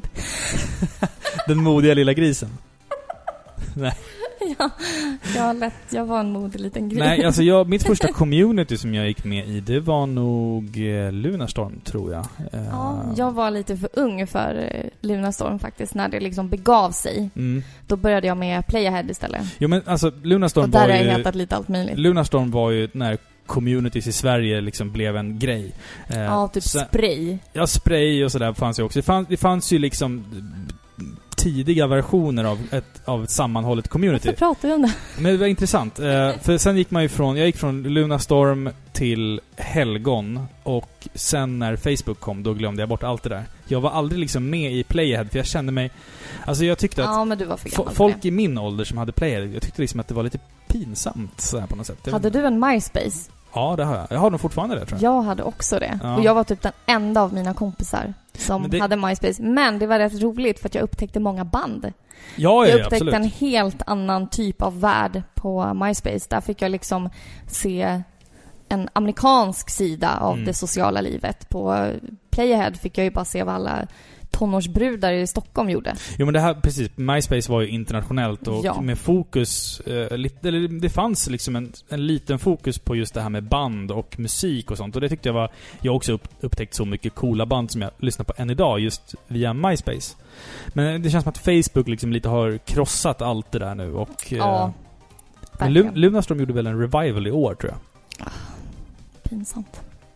Den modiga lilla grisen. Nej. Ja, jag, lätt, jag var en modig liten gris. Nej, alltså jag, mitt första community som jag gick med i, det var nog eh, Lunarstorm, tror jag. Uh, ja, jag var lite för ung för eh, Lunarstorm faktiskt, när det liksom begav sig. Mm. Då började jag med Playahead istället. Jo, men alltså Lunarstorm och där var har ju... jag hetat lite allt möjligt. Lunarstorm var ju när communities i Sverige liksom blev en grej. Uh, ja, typ så, spray. Ja, spray och sådär fanns ju också. Det fanns, det fanns ju liksom... tidiga versioner av ett, av ett sammanhållet community. Varför pratar vi om det? Men det var intressant. Eh, för sen gick man ju från, jag gick från Lunarstorm till Helgon och sen när Facebook kom, då glömde jag bort allt det där. Jag var aldrig liksom med i Playahead för jag kände mig, alltså jag tyckte att ja, men du var för gammal folk i min ålder som hade Playahead, jag tyckte liksom att det var lite pinsamt så här på något sätt. Hade du en MySpace? Ja, det har jag. Jag har nog fortfarande det, tror jag. Jag hade också det. Ja. Och jag var typ den enda av mina kompisar som det... hade MySpace. Men det var rätt roligt för att jag upptäckte många band. Ja, ja, jag upptäckte absolut. en helt annan typ av värld på MySpace. Där fick jag liksom se en amerikansk sida av mm. det sociala livet. På Playahead fick jag ju bara se vad alla tonårsbrudar i Stockholm gjorde. Jo, men det här, precis, MySpace var ju internationellt och ja. med fokus, eh, lite, eller det fanns liksom en, en liten fokus på just det här med band och musik och sånt, och det tyckte jag var, jag också upp, upptäckt så mycket coola band som jag lyssnar på än idag just via MySpace. Men det känns som att Facebook liksom lite har krossat allt det där nu och ja, eh, men Lunarstorm gjorde väl en revival i år, tror jag. Pinsamt.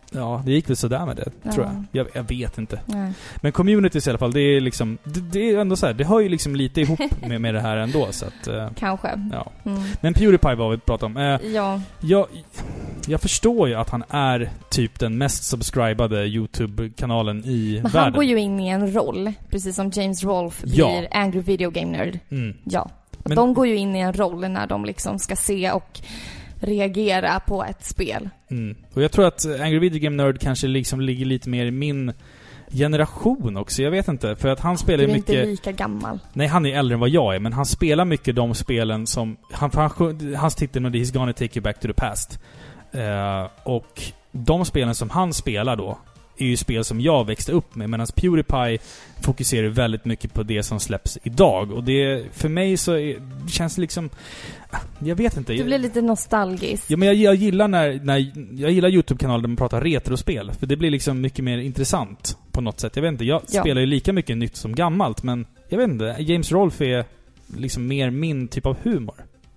Ja, det gick väl sådär med det, ja. tror jag. jag. Jag vet inte. Nej. Men communities i alla fall, det är liksom... Det, det är ändå så här, det hör ju liksom lite ihop med, med det här ändå, så att... Uh, Kanske. Ja. Mm. Men PewDiePie var vi pratade om. Uh, ja. Jag, jag förstår ju att han är typ den mest subscribade YouTube-kanalen i Men världen. han går ju in i en roll, precis som James Rolfe blir Ja. Angry Video Game Nerd. Mm. Ja. Men- De går ju in i en roll när de liksom ska se och reagera på ett spel. Mm. Och jag tror att Angry Video Game Nerd kanske liksom ligger lite mer i min generation också. Jag vet inte. För att han spelar Du ju är mycket... inte lika gammal. Nej, han är äldre än vad jag är. Men han spelar mycket de spelen som... Han, för han, hans titel är He's gonna take you back to the past. Uh, och de spelen som han spelar då är ju spel som jag växte upp med. Medan PewDiePie fokuserar väldigt mycket på det som släpps idag. Och det, för mig så är, det känns liksom... Jag vet inte. Du blir lite nostalgisk. Ja, men jag, jag gillar när, när... Jag gillar YouTube-kanaler där man pratar retrospel. För det blir liksom mycket mer intressant på något sätt. Jag vet inte, jag ja. spelar ju lika mycket nytt som gammalt. Men jag vet inte, James Rolfe är liksom mer min typ av humor.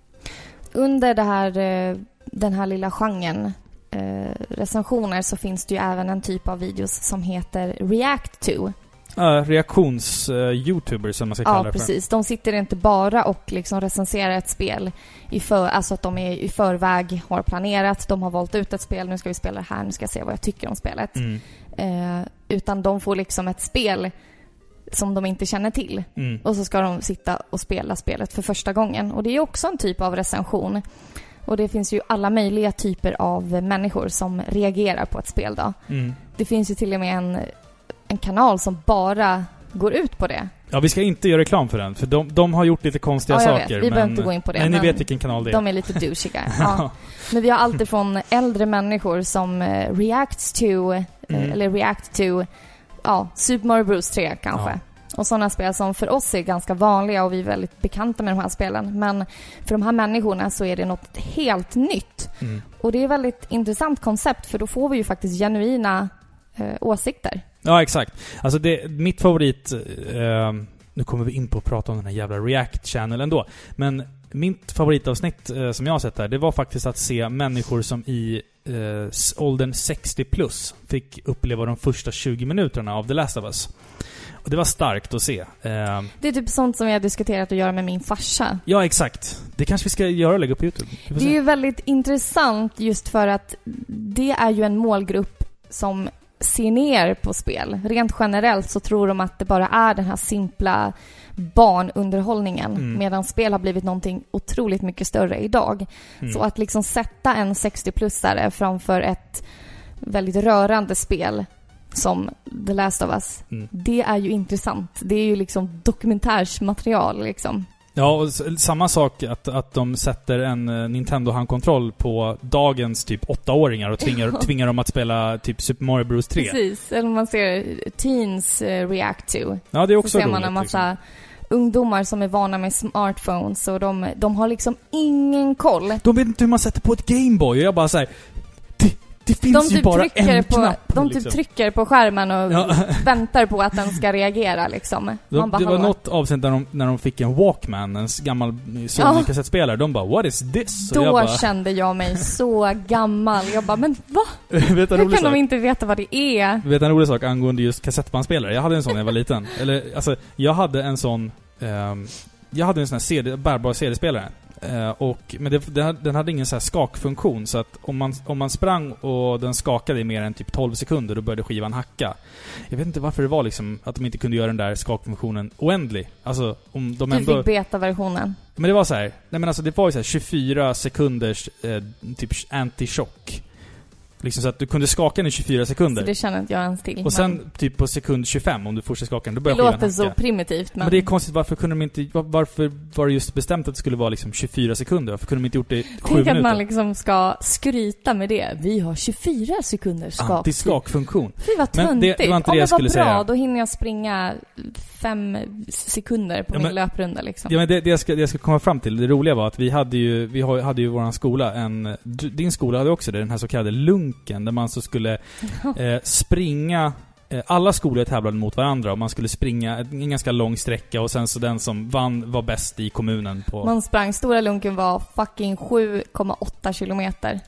Under det här, den här lilla genren eh, recensioner så finns det ju även en typ av videos som heter React to. Uh, reaktions-youtubers uh, som man ska kalla ja, det för. Ja, precis. De sitter inte bara och liksom recenserar ett spel i för, alltså att de är i förväg har planerat, de har valt ut ett spel, nu ska vi spela det här, nu ska jag se vad jag tycker om spelet. Mm. Eh, utan de får liksom ett spel som de inte känner till. Mm. Och så ska de sitta och spela spelet för första gången. Och det är också en typ av recension. Och det finns ju alla möjliga typer av människor som reagerar på ett spel då. Mm. Det finns ju till och med en, en kanal som bara går ut på det. Ja, vi ska inte göra reklam för den. För de, de har gjort lite konstiga ja, jag saker. Vet. Vi men, behöver inte gå in på det. Nej, ni men vet vilken kanal det är. De är lite douchiga. Ja. Men vi har alltid från äldre människor som uh, reacts to, uh, Mm. eller react to, ja, Super Mario Bros tre kanske. Ja. Och sådana spel som för oss är ganska vanliga och vi är väldigt bekanta med de här spelen. Men för de här människorna så är det något helt nytt. Mm. Och det är ett väldigt intressant koncept för då får vi ju faktiskt genuina eh, åsikter. Ja, exakt. Alltså det, mitt favorit... Eh, nu kommer vi in på att prata om den här jävla React-channel ändå. Men mitt favoritavsnitt eh, som jag har sett där, det var faktiskt att se människor som i eh, åldern sextio plus fick uppleva de första tjugo minuterna av The Last of Us. Och det var starkt att se. Eh, Det är typ sånt som jag har diskuterat att göra med min farsa. ja, exakt. Det kanske vi ska göra och lägga upp på YouTube. Det är ju väldigt intressant just för att det är ju en målgrupp som ser ner på spel. Rent generellt så tror de att det bara är den här simpla barnunderhållningen Mm. medan spel har blivit någonting otroligt mycket större idag. Mm. Så att liksom sätta en sextio-plussare framför ett väldigt rörande spel som The Last of Us, Mm. det är ju intressant. Det är ju liksom dokumentärsmaterial liksom. Ja, och s- samma sak att, att de sätter en uh, Nintendo-handkontroll på dagens typ åttaåringar och tvingar, tvingar dem att spela typ Super Mario Bros tre. Precis, eller man ser teens uh, react to. Ja, det är också så ser roligt. man en massa liksom. ungdomar som är vana med smartphones och de, de har liksom ingen koll. De vet inte hur man sätter på ett Gameboy och jag bara såhär... Det, det finns De ju typ, bara trycker en på, knapp. de typ liksom. trycker på skärmen och Ja. väntar på att den ska reagera liksom. Man De, bara, det var hallå. något avsnitt när de, när de fick en Walkman, en gammal Ja. Sony-kassettspelare. De bara, what is this? Och Då jag bara, kände jag mig så gammal. Jag bara, men va? vet du en Hur rolig kan sak? de inte veta vad det är? Vet du en rolig sak angående just kassettbandspelare? Jag hade en sån när jag var liten. Eller, alltså, jag hade en sån... ehm, jag hade en sån här C D, bärbar C D-spelare. Eh, och, men det, den, hade, den hade ingen så här skakfunktion. Så att om man, om man sprang och den skakade i mer än typ tolv sekunder, då började skivan hacka. Jag vet inte varför det var liksom att de inte kunde göra den där skakfunktionen oändlig. Alltså, om de Du ändå... fick beta-versionen. Men det var så här. Nej men alltså det var ju så här tjugofyra sekunders eh, typ anti-chock. Liksom så att du kunde skaka den i tjugofyra sekunder. Så det känner inte jag ens till. Och sen men typ på sekund tjugofem, om du fortsätter skaka den, då det börjar skivan låter så hacka. primitivt. Men, Men det är konstigt, varför kunde de inte... var- Varför var det just bestämt att det skulle vara liksom tjugofyra sekunder? Varför kunde de inte gjort det i sju tänk minuter? att man liksom ska skryta med det. Vi har tjugofyra sekunders skak. Anti-skakfunktion. Fy vad Men töntigt. det- det var inte Om det jag det var skulle bra, säga. då hinner jag springa fem sekunder på Ja, min men- löprunda liksom. Ja, men det, det, jag ska, det jag ska komma fram till, det roliga var att vi hade ju, vi har- hade ju i våran skola en... du- Din skola hade också det, den här så kallade lunken, där man så skulle eh, springa... eh, Alla skolor tävlade mot varandra och man skulle springa en ganska lång sträcka och sen så den som vann var bäst i kommunen på... Man sprang, stora lunken var fucking sju komma åtta kilometer. Ja,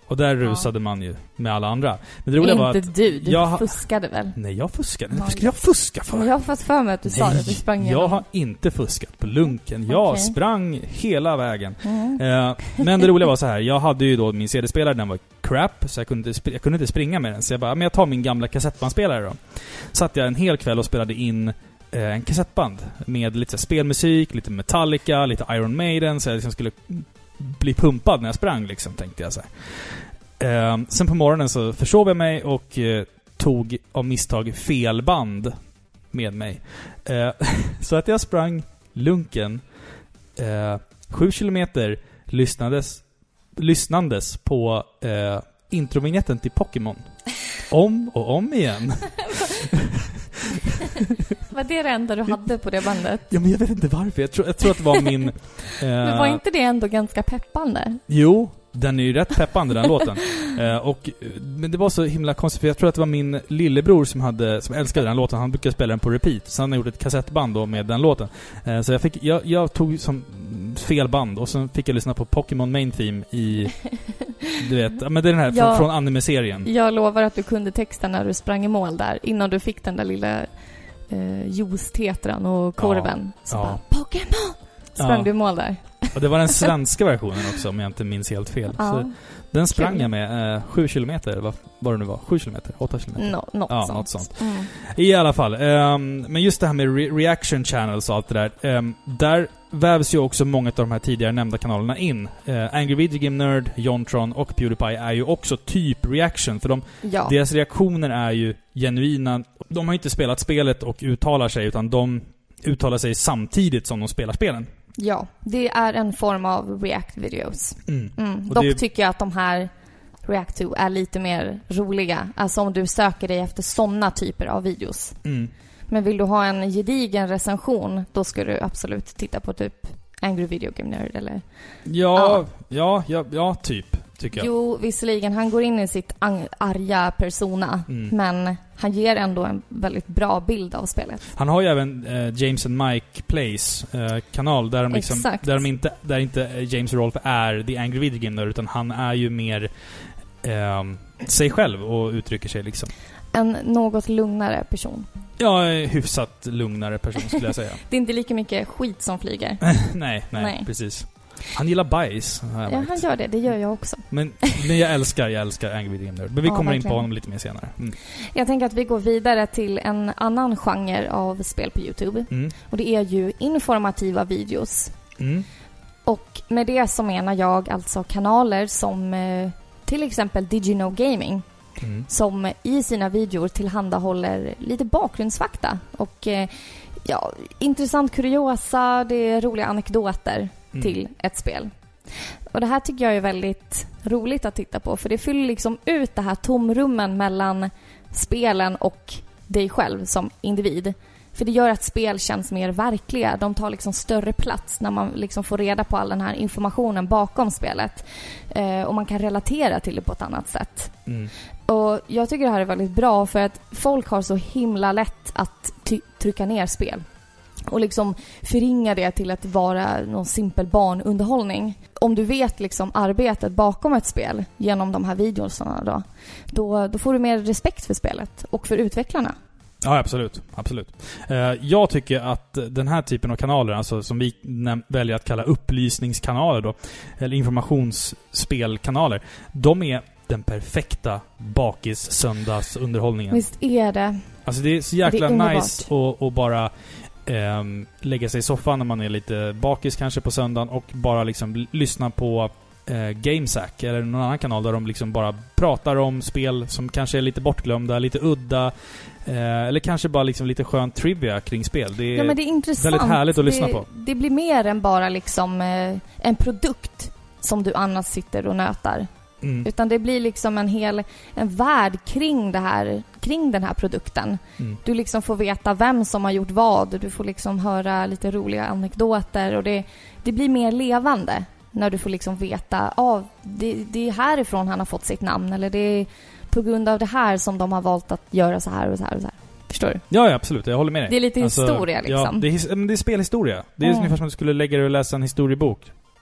Och där rusade ja. man ju med alla andra. Men det roliga inte var att du, du jag fuskade väl? Nej, jag fuskade. Nej, skulle jag fuska för? Men jag har fått för mig att du Nej, sa det. Du sprang jag igenom. har inte fuskat på lunken. Jag okay. sprang hela vägen. Mm. Eh, men det roliga var så här. Jag hade ju då min C D-spelare, den var crap. Så jag kunde, inte, jag kunde inte springa med den. Så jag bara, men jag tar min gamla kassettbandspelare då. Satt jag en hel kväll och spelade in eh, en kassettband. Med lite så här, spelmusik, lite Metallica, lite Iron Maiden. Så jag liksom skulle bli pumpad när jag sprang liksom, tänkte jag så här. Eh, sen på morgonen så försov jag mig och eh, tog av misstag fel band med mig. Eh, så att jag sprang lunken eh, sju kilometer lyssnades, lyssnandes på eh, introvignetten till Pokémon. Om och om igen. Var det det enda du hade på det bandet? Ja, men jag vet inte varför. Jag tror, jag tror att det var min... Eh, men var inte det ändå ganska peppande? Jo, den är ju rätt peppande, den låten. Eh, och, men det var så himla konstigt, för jag tror att det var min lillebror som, hade, som älskade den låten. Han brukade spela den på repeat. Så han har gjort ett kassettband då med den låten. Eh, så jag, fick, jag, jag tog som fel band och så fick jag lyssna på Pokémon Main Theme i... Du vet, men det är den här ja, från, från anime-serien. Jag lovar att du kunde texten när du sprang i mål där. Innan du fick den där lilla eh, juicetetran och korven. Ja, så ja. bara, Pokémon! Sprang ja. du i mål där. Och det var den svenska versionen också, om jag inte minns helt fel. Ja. Så den sprang Kul. jag med eh, sju kilometer, vad, vad det nu var. Sju kilometer, åtta kilometer. No, något ja, sånt. Något sånt. Mm. I alla fall. Um, men just det här med re- reaction channels och allt det där. Um, där vävs ju också många av de här tidigare nämnda kanalerna in. Uh, Angry Video Game Nerd, Jontron och Pewdiepie är ju också typ reaction. För de, ja. deras reaktioner är ju genuina. De har inte spelat spelet och uttalar sig, utan de uttalar sig samtidigt som de spelar spelen. Ja, det är en form av react-videos. Mm. Mm. Dock det... tycker jag att de här react-to är lite mer roliga. Alltså om du söker dig efter sådana typer av videos. Mm. Men vill du ha en gedigen recension, då ska du absolut titta på typ Angry Video Game Nerd eller... Ja, ja, ja, ja, typ. Tycker jag. Jo, visserligen. Han går in i sitt ang- arga persona. Mm. Men han ger ändå en väldigt bra bild av spelet. Han har ju även eh, James and Mike Plays eh, kanal. Där de, liksom, där, de inte, där inte James och Rolf är the Angry Video Game Nerd, utan han är ju mer eh, sig själv och uttrycker sig liksom. En något lugnare person. Ja, hyfsat lugnare person skulle jag säga. Det är inte lika mycket skit som flyger. nej, nej, nej, precis. Han gillar bajs. Ja, han gör det. Det gör jag också. Men, men jag älskar, jag älskar Angry Video Game Nerd. Men vi ja, kommer verkligen. in på honom lite mer senare. Mm. Jag tänker att vi går vidare till en annan genre av spel på YouTube. Mm. Och det är ju informativa videos. Mm. Och med det så menar jag alltså kanaler som eh, till exempel Did You Know Gaming. Mm. Som i sina videor tillhandahåller lite bakgrundsfakta. Och eh, ja, intressant kuriosa, det är roliga anekdoter mm. till ett spel. Och det här tycker jag är väldigt roligt att titta på. För det fyller liksom ut det här tomrummen mellan spelen och dig själv som individ. För det gör att spel känns mer verkliga. De tar liksom större plats när man liksom får reda på all den här informationen bakom spelet. Eh, och man kan relatera till det på ett annat sätt. Mm. Och jag tycker det här är väldigt bra för att folk har så himla lätt att ty- trycka ner spel. Och liksom förringa det till att vara någon simpel barnunderhållning. Om du vet liksom arbetet bakom ett spel genom de här videorna då, då, då får du mer respekt för spelet och för utvecklarna. Ja, absolut. absolut. Uh, jag tycker att den här typen av kanaler, alltså som vi näm- väljer att kalla upplysningskanaler då, eller informationsspelkanaler, de är den perfekta bakis-söndagsunderhållningen. Visst är det. Alltså det är så jäkla det är nice att, att bara um, lägga sig i soffan när man är lite bakis kanske på söndagen och bara liksom lyssna på uh, GameSack eller någon annan kanal där de liksom bara pratar om spel som kanske är lite bortglömda, lite udda. Eh, eller kanske bara liksom lite skön trivia kring spel. Det är, ja, men det är intressant. Väldigt härligt att det, lyssna på. Det blir mer än bara liksom eh, en produkt som du annars sitter och nötar. Mm. Utan det blir liksom en hel en värld kring det här, kring den här produkten. Mm. Du liksom får veta vem som har gjort vad. Du får liksom höra lite roliga anekdoter och det, det blir mer levande när du får liksom veta ah, det, det är härifrån han har fått sitt namn eller det är på grund av det här som de har valt att göra så här och så här och så här. Förstår du? Ja, ja, absolut. Jag håller med dig. Det är lite alltså, historia liksom. Ja, det är, his- men det är spelhistoria. Det är mm. ungefär som att du skulle lägga dig och läsa en historiebok.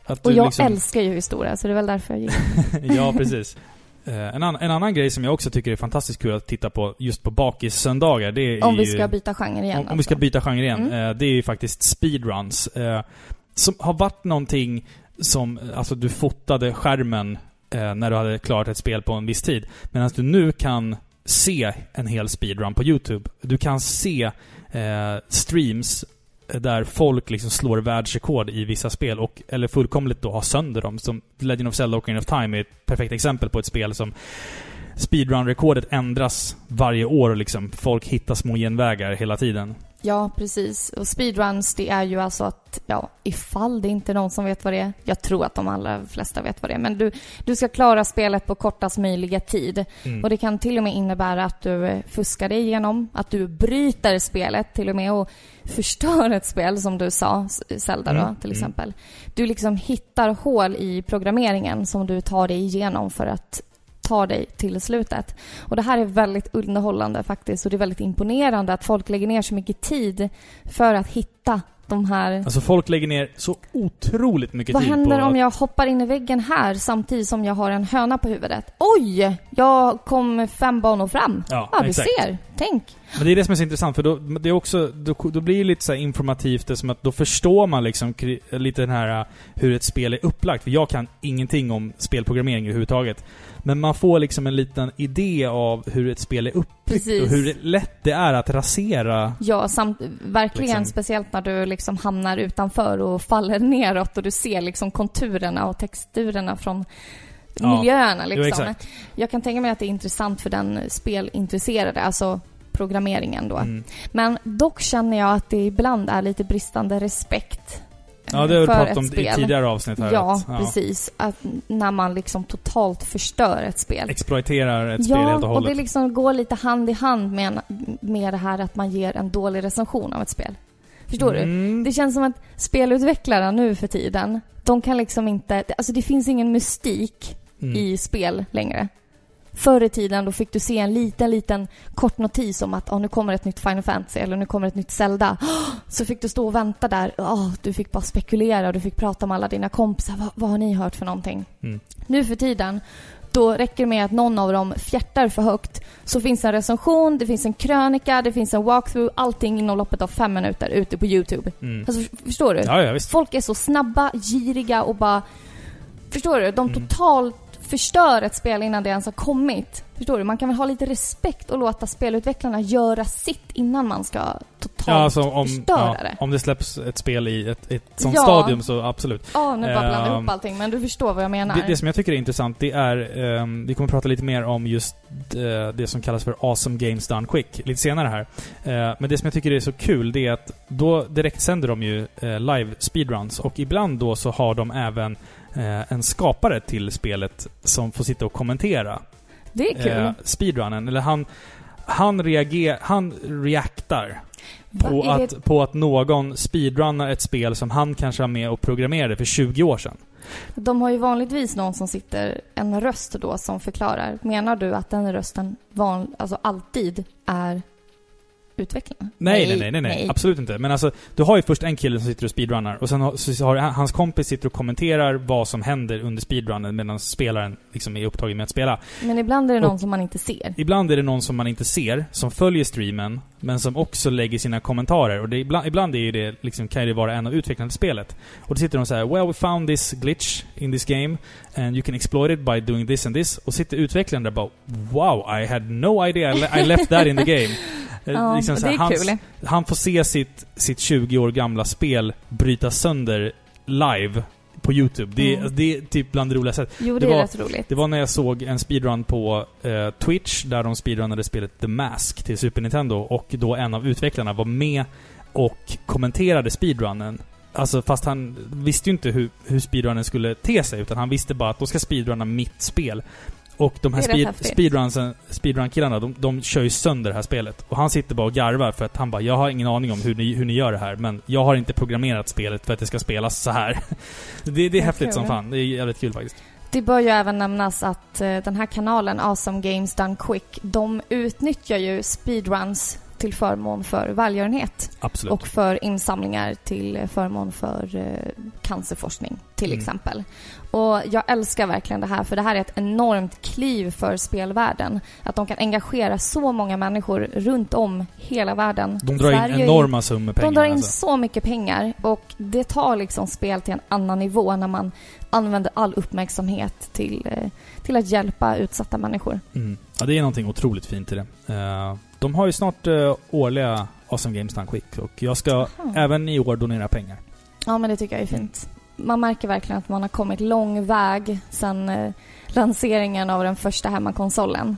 Att och du jag liksom... älskar ju historia, så det är väl därför jag gillar. Ja, precis. Uh, en, an- en annan grej som jag också tycker är fantastiskt kul att titta på just på bakis-söndagar, det är Om ju, vi ska byta genre igen. Om, om alltså. vi ska byta genre igen, Mm. uh, det är ju faktiskt speedruns. Uh, som har varit någonting som, alltså du fotade skärmen uh, när du hade klarat ett spel på en viss tid. Medan du nu kan se en hel speedrun på YouTube. Du kan se uh, streams där folk liksom slår världsrekord i vissa spel och eller fullkomligt då har sönder dem. Som Legend of Zelda Ocarina of Time är ett perfekt exempel på ett spel som speedrun-rekordet ändras varje år och liksom folk hittar små genvägar hela tiden. Ja, precis. Och speedruns, det är ju alltså att, ja, ifall det inte är någon som vet vad det är. Jag tror att de allra flesta vet vad det är. Men du, du ska klara spelet på kortast möjliga tid. Mm. Och det kan till och med innebära att du fuskar dig igenom. Att du bryter spelet till och med och förstör ett spel, som du sa, Zelda då, mm. till exempel. Mm. Du liksom hittar hål i programmeringen som du tar dig igenom för att ta dig till slutet. Och det här är väldigt underhållande faktiskt. Och det är väldigt imponerande att folk lägger ner så mycket tid för att hitta de här... Alltså folk lägger ner så otroligt mycket Vad tid på... Vad händer om att... jag hoppar in i väggen här samtidigt som jag har en höna på huvudet? Oj! Jag kom fem banor fram. Ja, ja du exakt. ser. Tänk. Men det är det som är så intressant, för då, det är också, då, då blir det lite så här informativt, det som att då förstår man liksom lite den här hur ett spel är upplagt. För jag kan ingenting om spelprogrammering överhuvudtaget. Men man får liksom en liten idé av hur ett spel är uppbyggt och hur lätt det är att rasera. Ja, samt, verkligen liksom. Speciellt när du liksom hamnar utanför och faller neråt och du ser liksom konturerna och texturerna från ja, miljöerna liksom. Jo, exakt. Jag kan tänka mig att det är intressant för den spelintresserade, alltså programmeringen då. Mm. Men dock känner jag att det ibland är lite bristande respekt. Ja, det har vi pratat om i tidigare avsnitt här. Ja, att, ja, precis. Att när man liksom totalt förstör ett spel. Exploaterar ett ja, spel helt och hållet. Ja, och det liksom går lite hand i hand med, med det här att man ger en dålig recension av ett spel. Förstår mm. du? Det känns som att spelutvecklare nu för tiden, de kan liksom inte... Alltså det finns ingen mystik mm. i spel längre. Förr i tiden då fick du se en liten, liten kort notis om att oh, nu kommer ett nytt Final Fantasy eller nu kommer ett nytt Zelda. Oh, så fick du stå och vänta där. Oh, du fick bara spekulera och du fick prata med alla dina kompisar. Va, vad har ni hört för någonting? Mm. Nu för tiden, då räcker det med att någon av dem fjärtar för högt. Så finns en recension, det finns en krönika, det finns en walkthrough. Allting inom loppet av fem minuter ute på YouTube. Mm. Alltså, förstår du? Ja, ja, visst. Folk är så snabba, giriga och bara... Förstår du? De totalt förstör ett spel innan det ens har kommit. Förstår du? Man kan väl ha lite respekt och låta spelutvecklarna göra sitt innan man ska totalt ja, alltså om, förstöra ja, det. Om det släpps ett spel i ett, ett sånt ja. stadium så absolut. Ja, nu bara blandar uh, ihop allting, men du förstår vad jag menar. Det, det som jag tycker är intressant, det är um, vi kommer att prata lite mer om just uh, det som kallas för Awesome Games Done Quick lite senare här. Uh, men det som jag tycker är så kul, det är att då direkt sänder de ju uh, live speedruns och ibland då så har de även uh, en skapare till spelet som får sitta och kommentera. Det är kul. Eh, speedrunnen. Eller han, han, reager, han reaktar på att, det... på att någon speedrunnar ett spel som han kanske var med och programmerade för tjugo år sedan. De har ju vanligtvis någon som sitter, en röst då som förklarar. Menar du att den rösten van, alltså alltid är utvecklarna? Nej, nej, nej, nej, nej, absolut inte. Men alltså, du har ju först en kille som sitter och speedrunnar och sen har, så har hans kompis sitter och kommenterar vad som händer under speedrunnen medan spelaren liksom är upptagen med att spela. Men ibland är det någon och som man inte ser. Ibland är det någon som man inte ser, som följer streamen, men som också lägger sina kommentarer. Och det, ibland, ibland är ju det, liksom, kan det vara en av utvecklarna till spelet. Och då sitter de så här: well, we found this glitch in this game and you can exploit it by doing this and this. Och sitter utvecklaren där bara, wow, I had no idea I, le- I left that in the game. Ja, liksom så här, det är hans, kul. Han får se sitt, sitt tjugo år gamla spel brytas sönder live på YouTube. Det, mm. det är typ bland det roliga sätt. Jo, det, det var, är rätt roligt. Det var när jag såg en speedrun på eh, Twitch där de speedrunnade spelet The Mask till Super Nintendo och då en av utvecklarna var med och kommenterade speedrunnen. Alltså fast han visste ju inte hur, hur speedrunnen skulle te sig, utan han visste bara att de ska speedrunna mitt spel. Och de här speed, speedrunsen, speedrun-killarna, de, de kör ju sönder det här spelet. Och han sitter bara och garvar för att han bara, jag har ingen aning om hur ni, hur ni gör det här, men jag har inte programmerat spelet för att det ska spelas så här. det, det är häftigt kul. Som fan. Det är jävligt kul faktiskt. Det bör ju även nämnas att uh, den här kanalen Awesome Games Done Quick, de utnyttjar ju speedruns till förmån för välgörenhet. Absolut. Och för insamlingar till förmån för eh, cancerforskning till mm. exempel. Och jag älskar verkligen det här, för det här är ett enormt kliv för spelvärlden. Att de kan engagera så många människor runt om hela världen. De drar in enorma summor pengar. De drar in alltså. så mycket pengar, och det tar liksom spel till en annan nivå när man använder all uppmärksamhet till, eh, till att hjälpa utsatta människor. Mm. Ja, det är någonting otroligt fint i det. Uh, de har ju snart uh, årliga Awesome Games Done Quick, och jag ska Aha. även i år donera pengar. Ja, men det tycker jag är fint. Man märker verkligen att man har kommit lång väg sedan eh, lanseringen av den första hemmakonsolen.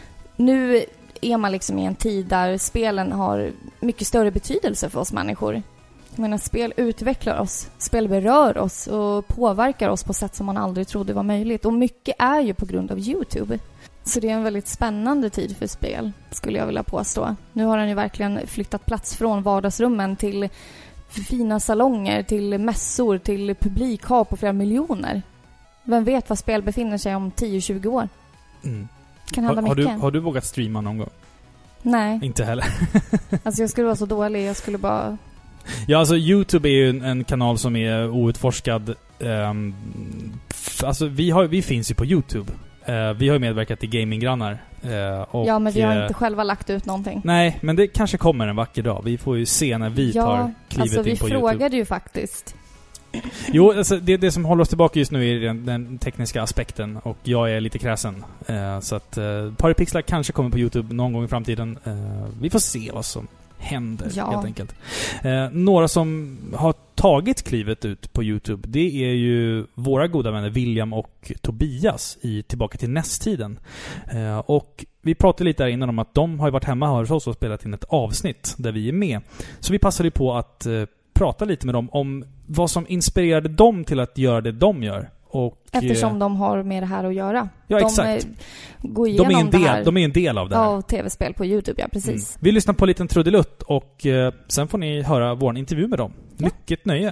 Nu är man liksom i en tid där spelen har mycket större betydelse för oss människor. Jag menar, spel utvecklar oss, spel berör oss och påverkar oss på sätt som man aldrig trodde var möjligt. Och mycket är ju på grund av YouTube. Så det är en väldigt spännande tid för spel, skulle jag vilja påstå. Nu har den ju verkligen flyttat plats från vardagsrummen till fina salonger, till mässor, till publikhav på flera miljoner. Vem vet vad spel befinner sig om tio till tjugo år? Mm. Kan hända har, har, mycket. du, har du vågat streama någon gång? Nej. Inte heller. Alltså jag skulle vara så dålig, jag skulle bara... Ja, alltså YouTube är ju en, en kanal som är outforskad. Um, alltså vi, har, vi finns ju på YouTube. Uh, vi har ju medverkat i Gaminggrannar. Uh, och, ja, men vi har uh, inte själva lagt ut någonting. Nej, men det kanske kommer en vacker dag. Vi får ju se när vi ja, tar klivet alltså, in på YouTube. vi frågade ju faktiskt. Jo, alltså det, det som håller oss tillbaka just nu är den, den tekniska aspekten, och jag är lite kräsen. Uh, så att uh, Paripixlar kanske kommer på YouTube någon gång i framtiden. Uh, vi får se vad som händer, ja. helt enkelt. Uh, några som har tagit klivet ut på YouTube, det är ju våra goda vänner William och Tobias i Tillbaka till nästtiden. Uh, och vi pratade lite där innan om att de har varit hemma hos oss och spelat in ett avsnitt där vi är med. Så vi passade på att uh, prata lite med dem om vad som inspirerade dem till att göra det de gör. Och, eftersom de har med det här att göra. Ja, de exakt. Går igenom de, är en del, det här. de är en del av det här. Av tv-spel på YouTube, ja, precis. Mm. Vi lyssnar på en liten trudelutt, och eh, sen får ni höra vår intervju med dem. Ja. Mycket nöje.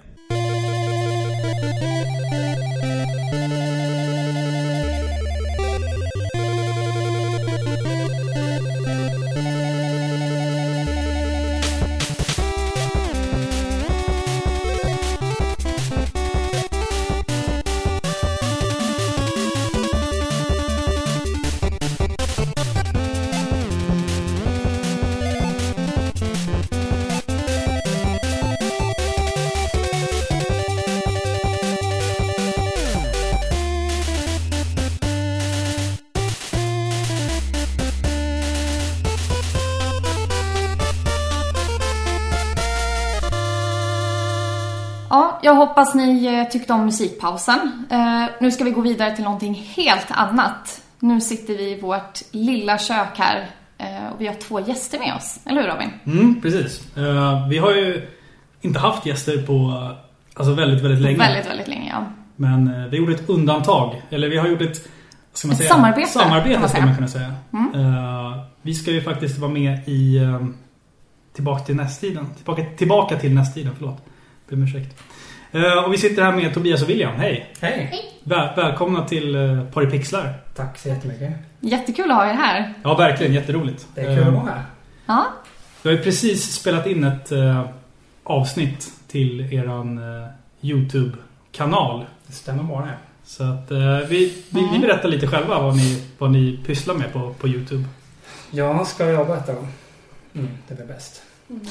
Ja, jag hoppas ni tyckte om musikpausen. Uh, nu ska vi gå vidare till någonting helt annat. Nu sitter vi i vårt lilla kök här uh, och vi har två gäster med oss. Eller hur, Robin? Mm, precis. Uh, vi har ju inte haft gäster på alltså väldigt, väldigt länge. Väldigt, väldigt länge, ja. Men uh, vi gjorde ett undantag. Eller vi har gjort ett, ska man ett säga, samarbete. Samarbete man ska man kunna säga. Mm. Uh, vi ska ju faktiskt vara med i um, Tillbaka till nästtiden. Tillbaka, tillbaka till nästtiden, förlåt. Be ursäkt. Uh, och vi sitter här med Tobias och William. Hej. Hej. Väl, välkomna till uh, Paripixlar. Tack så jättemycket. Jättekul att ha er här. Ja, verkligen. Jätteroligt. Det är kul att vara här. Ja. Vi har ju precis spelat in ett uh, avsnitt till eran uh, YouTube-kanal. Det stämmer bra det. Så att uh, vi, vi, mm. vi berättar lite själva vad ni, vad ni pysslar med på, på YouTube. Ja, ska jag berätta då? Mm, det är bäst.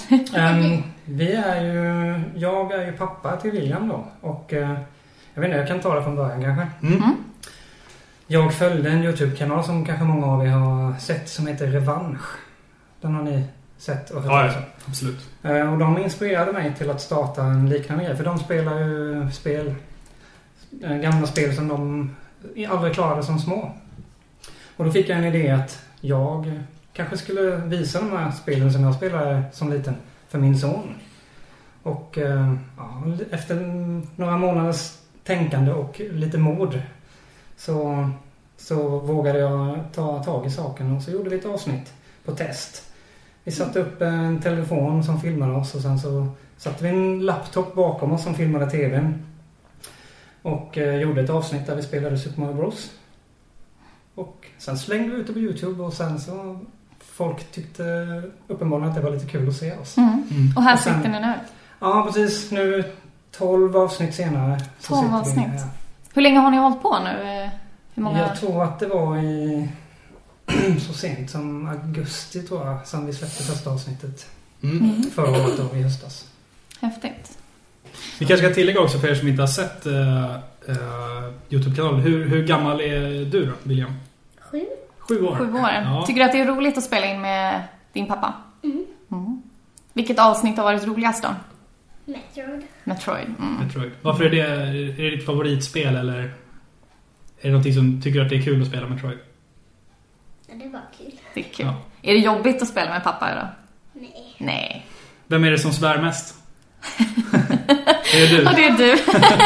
um, vi är ju, jag är ju pappa till William då. Och uh, jag vet inte, jag kan ta det från början kanske. Mm. Mm. Jag följde en YouTube-kanal som kanske många av er har sett som heter Revansch. Den har ni sett och hört. Ja, ja, absolut. Uh, och de inspirerade mig till att starta en liknande grej. För de spelar ju spel, uh, gamla spel som de aldrig klarade som små. Och då fick jag en idé att jag kanske skulle visa de här spelen som jag spelade som liten för min son. Och uh, ja, efter några månaders tänkande och lite mod så, så vågade jag ta tag i saken och så gjorde vi ett avsnitt på test. Vi satte upp en telefon som filmade oss och sen så satte vi en laptop bakom oss som filmade tvn och eh, gjorde ett avsnitt där vi spelade Super Mario Bros. Och sen slängde vi ut det på YouTube och sen så folk tyckte uppenbarligen att det var lite kul att se oss. Mm. Mm. Och här och sen, sitter ni nu? Ja, precis. Nu tolv avsnitt senare. tolv avsnitt. Vi, ja. Hur länge har ni hållit på nu? Hur många... Jag tror att det var i så sent som augusti tror jag, som vi släppte första avsnittet. Mm. Förra året då i höstas. Häftigt. Vi kanske ska tillägga också för er som inte har sett uh, uh, YouTube-kanalen. Hur, hur gammal är du då, William? Sju. Sju år. Sju år. Ja. Tycker du att det är roligt att spela in med din pappa? Mm. Mm. Vilket avsnitt har varit roligast då? Metroid. Metroid. Mm. Metroid. Varför är det, är det ditt favoritspel eller är det någonting som tycker att det är kul att spela Metroid? Ja, det var kul. Det är kul. Ja. Är det jobbigt att spela med pappa då? Nej. Nej. Vem är det som svär mest? Det är du. Ja, det är du.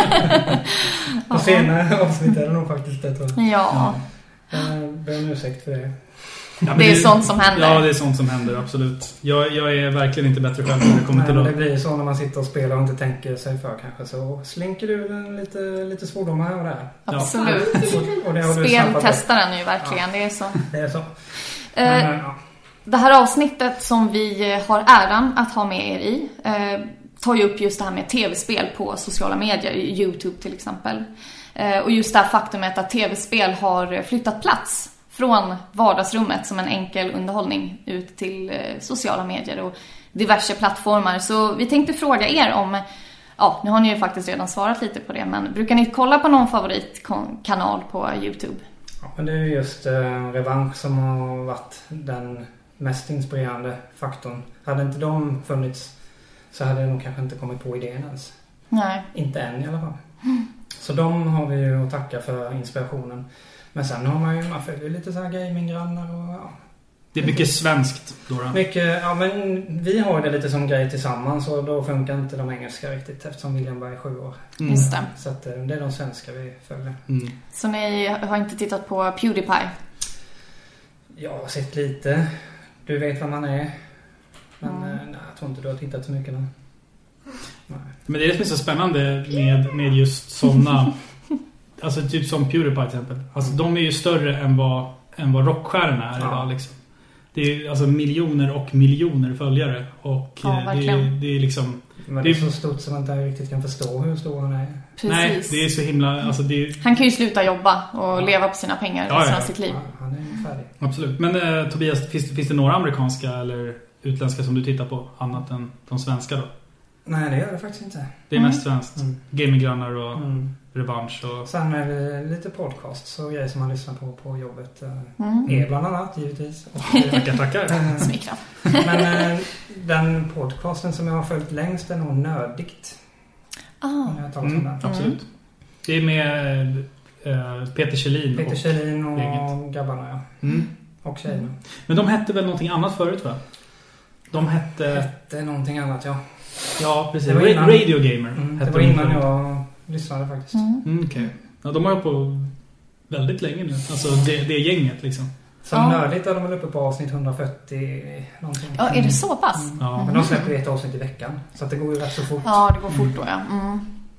På senare avsnitt är det nog faktiskt det, tror jag. Ja. Jag ber om ursäkt för det. Ja, det är det, sånt som händer. Ja, det är sånt som händer, absolut. Jag, jag är verkligen inte bättre själv när det kommer Nej, till det att... blir så när man sitter och spelar och inte tänker sig för kanske. Så slinker du en lite, lite svordomar här och där. Absolut. Ja. Och, och det har du Speltestaren ju verkligen, ja. Det är så. Det är så. Men, eh, ja. Det här avsnittet som vi har äran att ha med er i eh, tar ju upp just det här med tv-spel på sociala medier, YouTube till exempel. Eh, och just det här faktumet att tv-spel har flyttat plats från vardagsrummet som en enkel underhållning ut till eh, sociala medier och diverse plattformar. Så vi tänkte fråga er om, ja, nu har ni ju faktiskt redan svarat lite på det, men brukar ni kolla på någon favoritkanal på YouTube? Ja, men det är just eh, Revansch som har varit den mest inspirerande faktorn. Hade inte de funnits så hade jag nog kanske inte kommit på idén ens. Nej. Inte än i alla fall. Mm. Så de har vi ju att tacka för inspirationen. Men sen har man ju, man följer lite så här gaminggrannar och ja. Det är mycket svenskt då, då. Mycket, ja men vi har det lite som grej tillsammans och då funkar inte de engelska riktigt eftersom William bara är sju år. Mm. Just det. Så att det är de svenska vi följer. Mm. Så ni har inte tittat på PewDiePie? Jag har sett lite. Du vet vad man är. Men mm. nej, jag tror inte du har tittat så mycket nu. Nej. Men det är det som är så spännande med, med just sådana alltså typ som PewDiePie till exempel. Alltså de är ju större än vad, än vad rockstjärnorna är ja. idag liksom. Det är alltså miljoner och miljoner följare och ja, det, är, det är liksom men det är så stort som man inte riktigt kan förstå hur stor han är. Precis. Nej, det är så himla alltså det är... Han kan ju sluta jobba och ja. leva på sina pengar ja, resten ja. av sitt liv. Ja, han är färdig. Absolut. Men eh, Tobias, finns, finns det några amerikanska eller utländska som du tittar på annat än de svenska då? Nej, det gör det faktiskt inte. Det är mm. mest svenskt. Mm. Gaminggrannar och mm. revansch och... Sen är det lite podcasts och grejer som man lyssnar på på jobbet. Mm. Är bland annat, givetvis. Och, tackar, tackar. Smickrad. Men äh, den podcasten som jag har följt längst är nog Nördigt. Ah. Jag mm, den. Absolut. Mm. Det är med äh, Peter Kjellin Peter och Kjellin och gänget. Grabbarna, ja. Mm. Och tjejerna. Men de hette väl någonting annat förut, va? De hette... Hette någonting annat, ja. Ja, precis. Det var innan... Radio Gamer. Mm, det var innan jag lyssnade faktiskt. Mm. Mm, Okej. Okay. Ja, de har ju på väldigt länge nu. Alltså det, det gänget liksom. Som ja. Nördigt är de väl uppe på avsnitt hundrafyrtio någonting. Ja, är det så pass? Mm. Ja. Men de släpper ett avsnitt i veckan. Så att det går ju rätt så fort. Ja, det går fort då, ja. Mm.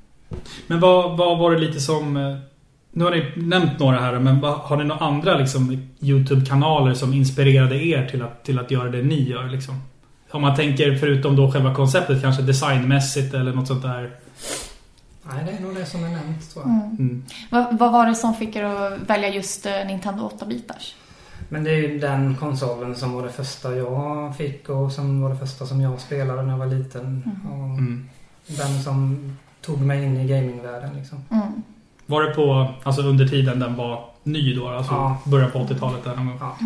Men vad, vad var det lite som... Nu har ni nämnt några här, men vad, har ni några andra liksom, YouTube-kanaler som inspirerade er till att, till att göra det ni gör? Liksom? Om man tänker, förutom då själva konceptet, kanske designmässigt eller något sånt där. Nej, det är nog det som är nämnt, tror jag. Mm. Mm. Vad, vad var det som fick er att välja just Nintendo åtta-bitars? Men det är ju den konsolen som var det första jag fick och som var det första som jag spelade när jag var liten. Mm. Och mm. den som tog mig in i gamingvärlden liksom. Mm. Var det på, alltså under tiden den var ny då? Alltså ja. början på åttiotalet där någon gång? Ja.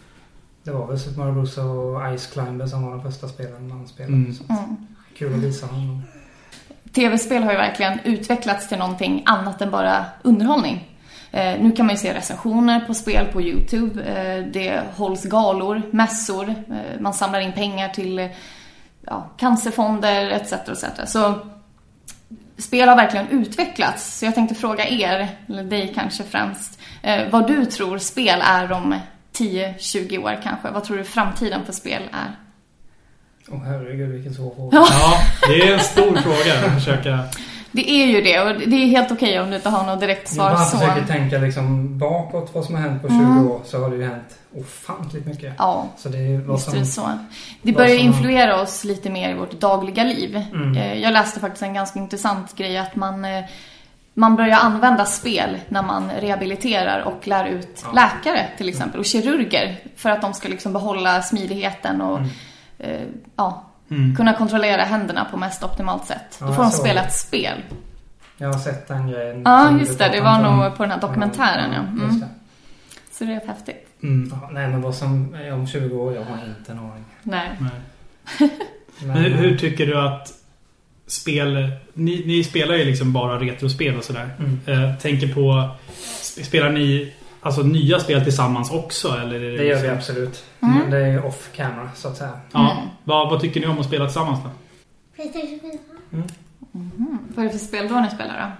Det var väl Super Mario Bros och Ice Climber som var den första spelaren man spelade. Mm. Så mm. kul att visa honom. Tv-spel har ju verkligen utvecklats till någonting annat än bara underhållning. Eh, nu kan man ju se recensioner på spel på YouTube. Eh, det hålls galor, mässor. Eh, man samlar in pengar till ja, cancerfonder et cetera et cetera. Så spel har verkligen utvecklats. Så jag tänkte fråga er, eller dig kanske främst, eh, vad du tror spel är om tio tjugo år kanske. Vad tror du framtiden för spel är? Åh oh, herregud, vilken svår fråga. Ja, det är en stor fråga att försöka... Det är ju det, och det är helt okej om du inte har något direkt svar. Jag bara så. försöker tänka liksom bakåt vad som har hänt på tjugo Mm. år, så har det ju hänt ofantligt mycket. Ja, Så det är ju vad visst är som... det så. Det börjar som- influera oss lite mer i vårt dagliga liv. Mm. Eh, Jag läste faktiskt en ganska intressant grej att man, eh, man börjar använda spel när man rehabiliterar och lär ut Ja. läkare till exempel och kirurger för att de ska liksom behålla smidigheten och Mm. eh, ja, Mm. kunna kontrollera händerna på mest optimalt sätt. Ja, Då får de så. spela ett spel. Jag har sett den grejen. Ja, som just du det. Det pratade var om. nog på den här dokumentären, ja. Mm. Just det. Så det är rätt häftigt. Mm. Ja, nej, men vad som är om tjugo år, jag har inte en aning. Nej. Nej. Men, Men hur, hur tycker du att spel... Ni, ni spelar ju liksom bara retrospel och sådär. Mm. Eh, tänker på... sp- Spelar ni alltså nya spel tillsammans också? Eller är det, det gör vi liksom- absolut. Mm. Men det är off camera, så att säga. Ja. Mm. Vad, vad tycker ni om att spela tillsammans då? PlayStation fyra. Mm. Vad är det för spel då ni spelar då?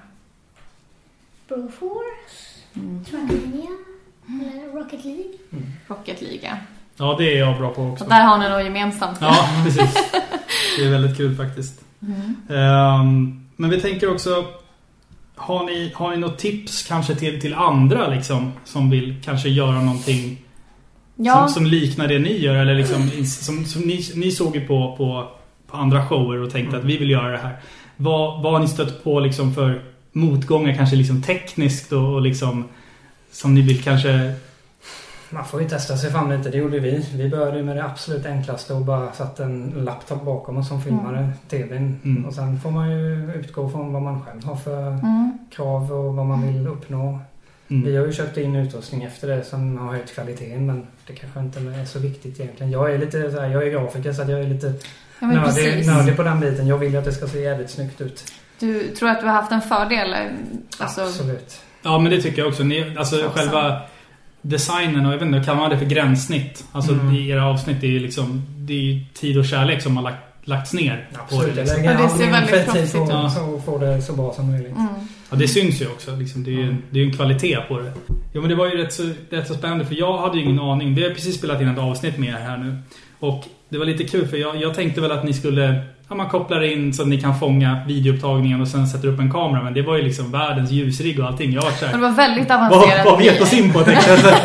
Broforce. Mm. Trackmania. Eller Rocket League. Rocket League, ja. Ja, det är jag bra på också. Och där har ni något gemensamt. Ja, precis. Det är väldigt kul faktiskt. Mm. Ehm, men vi tänker också... Har ni, har ni något tips kanske till, till andra liksom, som vill kanske göra någonting Ja, som, som liknar det ni gör? Eller liksom, som, som ni, ni såg ju på, på, på andra shower och tänkte Mm. att vi vill göra det här. Vad, vad har ni stött på liksom för motgångar kanske liksom tekniskt och, och liksom som ni vill kanske... Man får ju testa sig fram lite, det gjorde vi. Vi började med det absolut enklaste och bara satt en laptop bakom oss som filmade Mm. tvn. Mm. Och sen får man ju utgå från vad man själv har för mm. krav och vad man vill uppnå. Mm. Vi har ju köpt in utrustning efter det som har höjt kvaliteten, men det kanske inte är så viktigt egentligen. Jag är lite så här, jag är grafiker så att jag är lite Ja, men nördig, precis. nördig på den biten. Jag vill ju att det ska se jävligt snyggt ut. Du tror att du har haft en fördel? Alltså, Absolut. Ja, men det tycker jag också. Ni, alltså Så, själva designen och jag vet inte, kan man det för gränssnitt? Alltså Mm. i era avsnitt är ju liksom det är ju tid och kärlek som har lagt, lagts ner på Absolut. det. Jag Liksom. lägger Ja, det ser all min väldigt fritid proffsigt på ut. så får det så bra som möjligt. mm. Ja, det syns ju också. Liksom. Det är ju Mm. det är ju en kvalitet på det. Jo, men det var ju rätt så, rätt så spännande för jag hade ju ingen aning. Vi har precis spelat in ett avsnitt med er här nu. Och det var lite kul för jag, jag tänkte väl att ni skulle... Ja, man kopplar in så att ni kan fånga videoupptagningen och sen sätter upp en kamera. Men det var ju liksom världens ljusrigg och allting. Jag var så här, Och det var väldigt vad, avancerat. vad vet oss in på, tänkte jag. Så-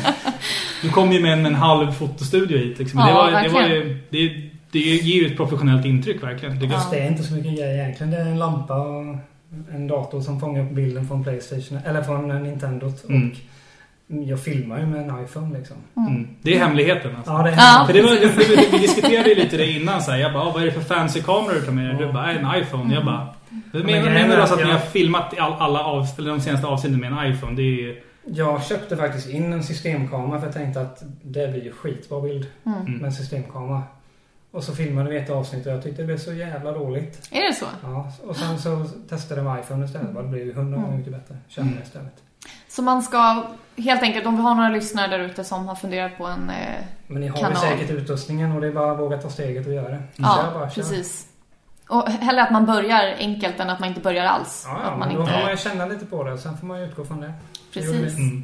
Du kom ju med en, en halv fotostudio hit. Liksom. Men Ja, det, var, det, var verkligen. ju, det, det ger ju ett professionellt intryck verkligen. Det, Ja. Det är inte så mycket grejer egentligen. Det är en lampa och en dator som fångar upp bilden från PlayStation eller från Nintendo. Mm. Och jag filmar ju med en iPhone liksom. mm, det är hemligheten. Alltså. Ja, det är Ja. För det var, det, det, vi diskuterade ju lite det innan så här, jag bara, vad är det för fancy kameror du tar med dig? Du Ja. bara, en iPhone. Jag bara, men grejen menar är du alltså att att ni jag- har filmat all, alla av, eller de senaste avsnitten med en iPhone? Det är ju... Jag köpte faktiskt in en systemkamera för jag tänkte att det blir ju skitbra bild Mm. Mm. med en systemkamera. Och så filmade vi ett avsnitt och jag tyckte det blev så jävla dåligt. Är det så? Ja, och sen så testade jag med iPhone istället. Det blev ju hundra gånger Mm. mycket bättre. Kände jag istället. Så man ska helt enkelt, om vi har några lyssnare där ute som har funderat på en... Eh, Men ni har Kanal. ju säkert utrustningen och det är bara att våga ta steget och göra det. ja, Kör bara, kör. precis. Och hellre att man börjar enkelt än att man inte börjar alls. Ja, ja att man men då inte... får man ju känna lite på det och sen får man ju utgå från det. Det gjorde Precis. vi. Mm.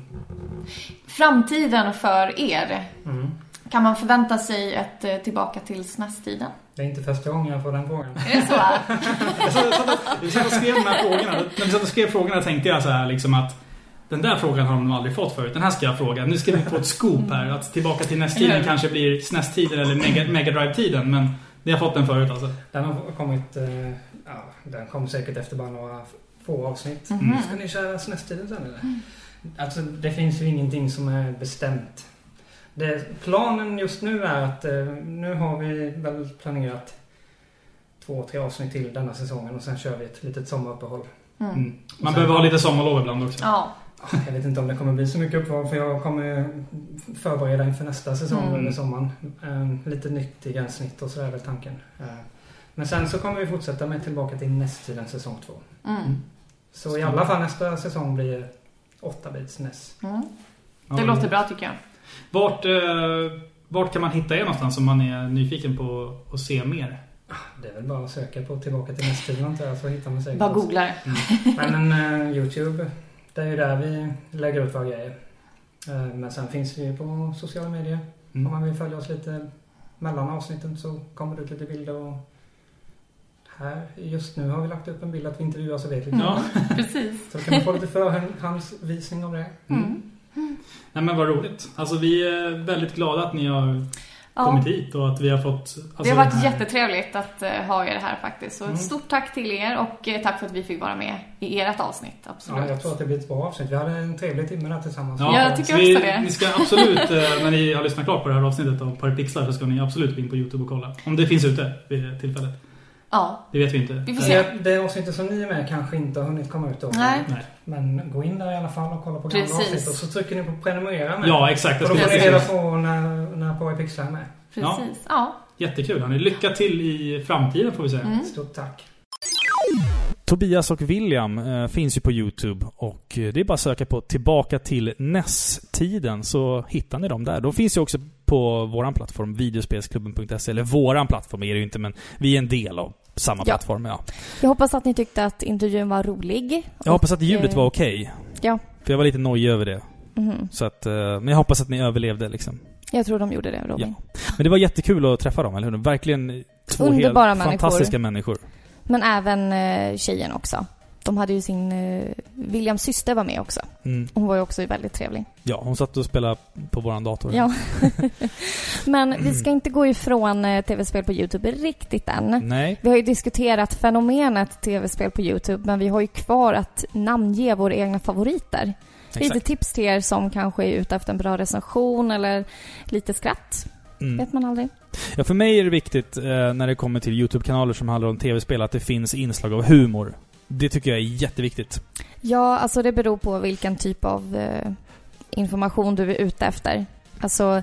Framtiden för er. Mm. Kan man förvänta sig ett eh, tillbaka till S N E S-tiden? Det är inte första gången jag får den frågan. Är det så? Jag satt, satt, och- jag satt och skrev de här frågorna. När vi satt och skrev frågorna tänkte jag så här liksom att den där frågan har de nog aldrig fått förut. Den här ska jag fråga. Nu ska vi få ett scoop här. Att tillbaka till N E S-tiden Mm. kanske blir S N E S-tiden eller Mega, Mega Drive-tiden. Men ni har fått den förut alltså. Den har kommit, eh, ja, den kom säkert efter bara några få avsnitt. Mhm. Ska ni köra S N E S-tiden sen eller? Alltså det finns ju ingenting som är bestämt. Det, planen just nu är att eh, nu har vi väl planerat två, tre avsnitt till denna säsongen och sen kör vi ett litet sommaruppehåll. Mm. Mm. Man sen- behöver ha lite sommarlov ibland också. Ja. Jag vet inte om det kommer bli så mycket uppehåll för jag kommer förbereda inför nästa säsong Mm. under sommaren. Eh, lite nytt i gränssnitt och så är väl tanken. Eh, men sen så kommer vi fortsätta med tillbaka till nästtiden säsong två. Mm. Så i alla fall nästa säsong blir åtta bits N E S. Mm. Ja, Det låter bra tycker jag. Vart, eh, vart kan man hitta er någonstans om man är nyfiken på att se mer? Det är väl bara att söka på tillbaka till nästtiden antar jag, så hittar man säkert. Bara googlar. Men en uh, YouTube, det är ju där vi lägger ut våra grejer. Uh, men sen finns vi ju på sociala medier. Mm. Om man vill följa oss lite mellan avsnitten så kommer det ut lite bilder och här just nu har vi lagt upp en bild att vi intervjuar så vet lite. Ja, precis. Så kan man få lite förhandsvisning av det. Mm. Nej men vad roligt. Alltså vi är väldigt glada att ni har Ja. kommit hit och att vi har fått... Alltså, det har varit här... jättetrevligt att uh, ha er här faktiskt. Så Mm. ett stort tack till er och uh, tack för att vi fick vara med i ert avsnitt. Absolut. Ja, jag tror att det blir ett bra avsnitt. Vi hade en trevlig timme där tillsammans. Ja, jag tycker så vi, också det. Ni ska absolut, eh, när ni har lyssnat klart på det här avsnittet av Parapixlar så ska ni absolut gå in på YouTube och kolla. Om det finns ute vid tillfället. Ja. Det vet vi inte. Vi får se. Det, det avsnittet som ni är med kanske inte har hunnit komma ut då. Nej. Nej. Men gå in där i alla fall och kolla på gamla Precis. avsnitt och så trycker ni på prenumerera med. Ja, exakt. Och då Jag får ska ni reda precis. på när, när Parapixlar är med. Precis. Ja. Jättekul. Hörni. Lycka till i framtiden får vi säga. Mm. Stort tack. Tobias och William eh, finns ju på YouTube och eh, det är bara att söka på tillbaka till N E S-tiden så hittar ni dem där. De finns ju också på våran plattform videospelsklubben punkt se eller våran plattform är det ju inte men vi är en del av samma Ja. plattform, ja. Jag hoppas att ni tyckte att intervjun var rolig. Jag hoppas att Och, ljudet eh, var okej. Ja. För jag var lite nojig över det. Mhm. Så att, eh, men jag hoppas att ni överlevde liksom. Jag tror de gjorde det, Robin. Men det var jättekul att träffa dem, eller hur? Verkligen två Underbara helt människor. fantastiska människor. Men även eh, tjejen också. De hade ju sin... Eh, Williams syster var med också. Mm. Hon var ju också väldigt trevlig. Ja, hon satt och spelade på våran dator. Ja. Men vi ska inte gå ifrån eh, tv-spel på YouTube riktigt än. Nej. Vi har ju diskuterat fenomenet tv-spel på YouTube, men vi har ju kvar att namnge våra egna favoriter. Lite Exakt. tips till er som kanske är ute efter en bra recension eller lite skratt. Mm. Vet man aldrig. Ja, för mig är det viktigt eh, när det kommer till YouTube-kanaler som handlar om tv-spel att det finns inslag av humor. Det tycker jag är jätteviktigt. Ja, alltså det beror på vilken typ av eh, information du är ute efter. Alltså,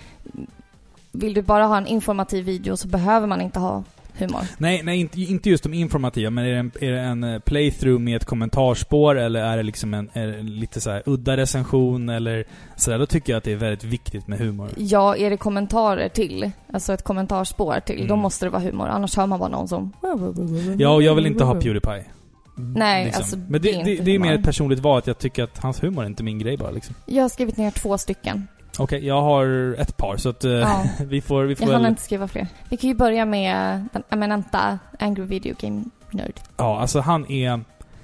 vill du bara ha en informativ video så behöver man inte ha humor. Nej, nej inte, inte just de informativa, men är det en, är det en playthrough med ett kommentarspår eller är det liksom en, är det lite så här udda recension eller så där, då tycker jag att det är väldigt viktigt med humor. Ja, är det kommentarer till, alltså ett kommentarspår till, Mm. då måste det vara humor. Annars hör man bara någon som... Ja, och jag vill inte ha PewDiePie. Nej, alltså, men det det, är inte det, det är mer humor. ett personligt val att jag tycker att hans humor är inte min grej bara liksom. Jag har skrivit ner två stycken. Okej, jag har ett par så att eh, Ja. vi får, vi får Jag väl... hann inte skriva fler. Vi kan ju börja med den eminenta Angry Video Game Nerd. Ja, alltså han är...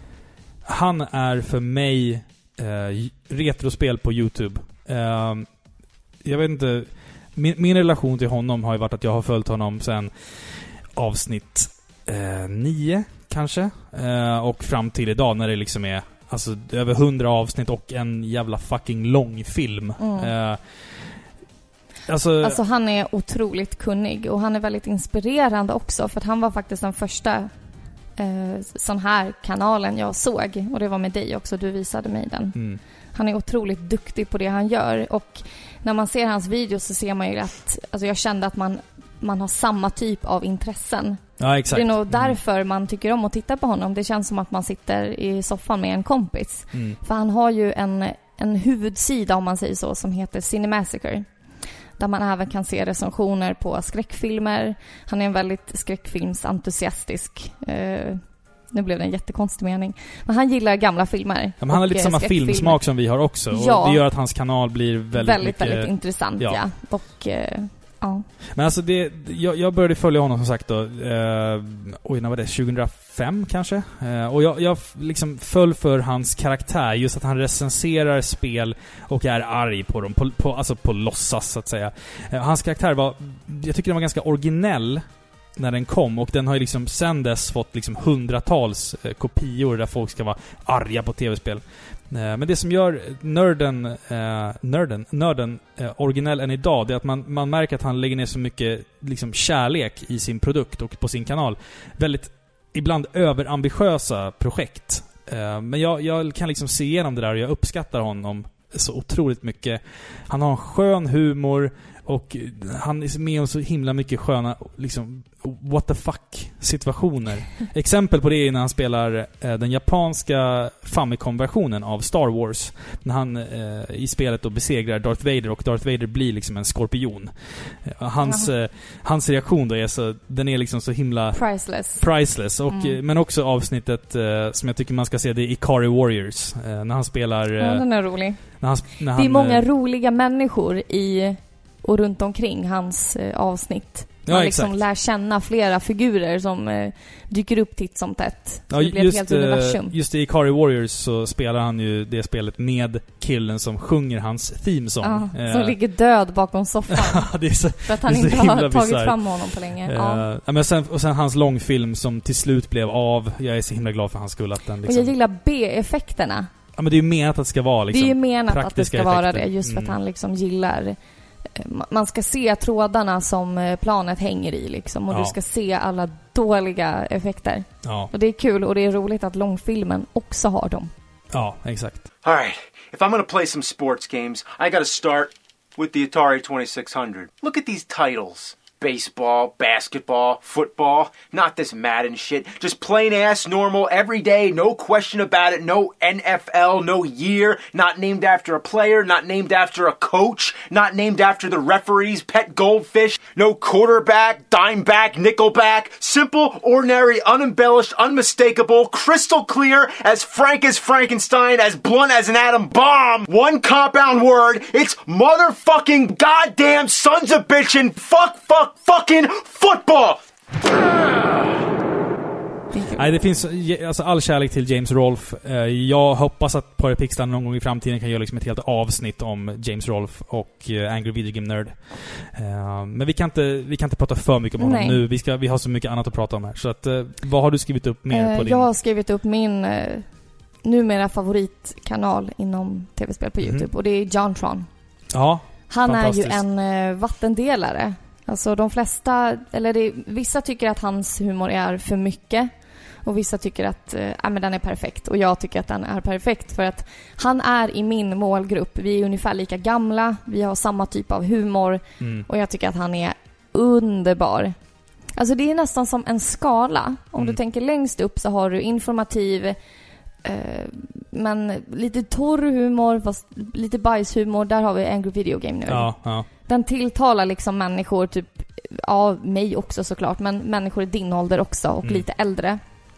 Han är för mig eh, retrospel på YouTube. Eh, jag vet inte... Min, min relation till honom har ju varit att jag har följt honom sedan avsnitt eh, nio, kanske. Eh, och fram till idag när det liksom är alltså över hundra avsnitt och en jävla fucking lång film. Mm. Eh, alltså... Alltså han är otroligt kunnig och han är väldigt inspirerande också, för att han var faktiskt den första eh, sån här kanalen jag såg, och det var med dig också, du visade mig den. Mm. Han är otroligt duktig på det han gör, och när man ser hans videos så ser man ju att, alltså jag kände att man, man har samma typ av intressen. Ja, exakt. Det är nog därför man tycker om att titta på honom. Det känns som att man sitter i soffan med en kompis. Mm. För han har ju en, en huvudsida, om man säger så, som heter Cinemassacre. Där man även kan se recensioner på skräckfilmer. Han är en väldigt skräckfilmsentusiastisk. Eh, nu blev det en jättekonstig mening. Men han gillar gamla filmer. Ja, men han har och, lite eh, samma skräckfilmer. filmsmak som vi har också. Ja. Och det gör att hans kanal blir väldigt, Väldigt, mycket... väldigt intressant, ja. ja. Och, eh, ja. Men alltså det, jag, jag började följa honom som sagt då, eh, oj, när var det? tjugohundrafem kanske? Eh, och jag, jag liksom föll för hans karaktär, just att han recenserar spel och är arg på dem, på, på, alltså på låtsas så att säga. Eh, hans karaktär var, jag tycker den var ganska originell när den kom, och den har ju liksom sen dess fått liksom hundratals eh, kopior där folk ska vara arga på tv-spel. Eh, men det som gör nörden eh, nörden, nörden eh, originell än idag, det är att man, man märker att han lägger ner så mycket liksom kärlek i sin produkt och på sin kanal. Väldigt ibland överambitiösa projekt. Eh, men jag, jag kan liksom se igenom det där och jag uppskattar honom så otroligt mycket. Han har en skön humor och han är med om så himla mycket sköna liksom what the fuck situationer. Exempel på det är när han spelar eh, den japanska Famicom-versionen av Star Wars. När han eh, i spelet då besegrar Darth Vader och Darth Vader blir liksom en skorpion. Eh, hans, eh, hans reaktion då är så, den är liksom så himla Priceless. priceless. Och, Mm. men också avsnittet eh, som jag tycker man ska se, det är Ikari Warriors. Eh, när han spelar... Eh, Ja, den är rolig. när han, när Det är han, många eh, roliga människor i och runt omkring hans eh, avsnitt. Man Ja, liksom exakt. lär känna flera figurer som eh, dyker upp titt som tätt. Så Ja, det blir ett helt eh, universum. just i Ikari Warriors så spelar han ju det spelet med killen som sjunger hans themesång. Ja, Eh, som ligger död bakom soffan. det är så, För att han det är så inte himla har tagit bizarrt. fram honom på länge. eh, Ja. ja, men sen, och sen hans långfilm som till slut blev av. Jag är så himla glad för hans skull att den Och liksom... jag gillar B-effekterna. Ja, men det är ju menat att det ska vara liksom det är ju menat att det praktiska ska vara effekter. det. Just för att Mm. han liksom gillar... eh, Man ska se trådarna som eh, planet hänger i liksom. Och Ja. du ska se alla dåliga effekter. Ja, Och det är kul och det är roligt att långfilmen också har dem. ja, exakt. All right, if I'm gonna play some sports games, I gotta start with the Atari twenty-six hundred. Look at these titles. Baseball, basketball, football, not this Madden shit. Just plain ass, normal, everyday, no question about it, no N F L, no year, not named after a player, not named after a coach, not named after the referee's pet goldfish, no quarterback, dimeback, nickelback. Simple, ordinary, unembellished, unmistakable, crystal clear, as frank as Frankenstein, as blunt as an atom bomb. One compound word, it's motherfucking goddamn sons of bitchin' fuck, fuck, fucking football! Det är kul. Nej, det finns alltså all kärlek till James Rolfe. Eh, Jag hoppas att Power Pixlan någon gång i framtiden kan göra liksom ett helt avsnitt om James Rolfe och eh, Angry Video Game Nerd. Eh, Men vi kan inte vi kan inte prata för mycket om honom Nej. nu. Vi ska vi har så mycket annat att prata om här. Så att eh, vad har du skrivit upp mer Eh, på din? Jag har skrivit upp min eh, numera favoritkanal inom tv-spel på Mhm. YouTube. Och det är JonTron. Ja, Han är ju Fantastiskt. en eh, vattendelare. Alltså de flesta, eller det, vissa tycker att hans humor är för mycket. Och vissa tycker att eh, ja, men den är perfekt. Och jag tycker att den är perfekt. För att han är i min målgrupp. Vi är ungefär lika gamla. Vi har samma typ av humor. mm. Och jag tycker att han är underbar. Alltså det är nästan som en skala. Om Mm. du tänker längst upp så har du informativ, eh, men lite torr humor, fast lite bajshumor. Där har vi Angry Video Game Nerd. Ja, ja. Den tilltalar liksom människor, typ, ja, mig också såklart, men människor i din ålder också och Mm. lite äldre.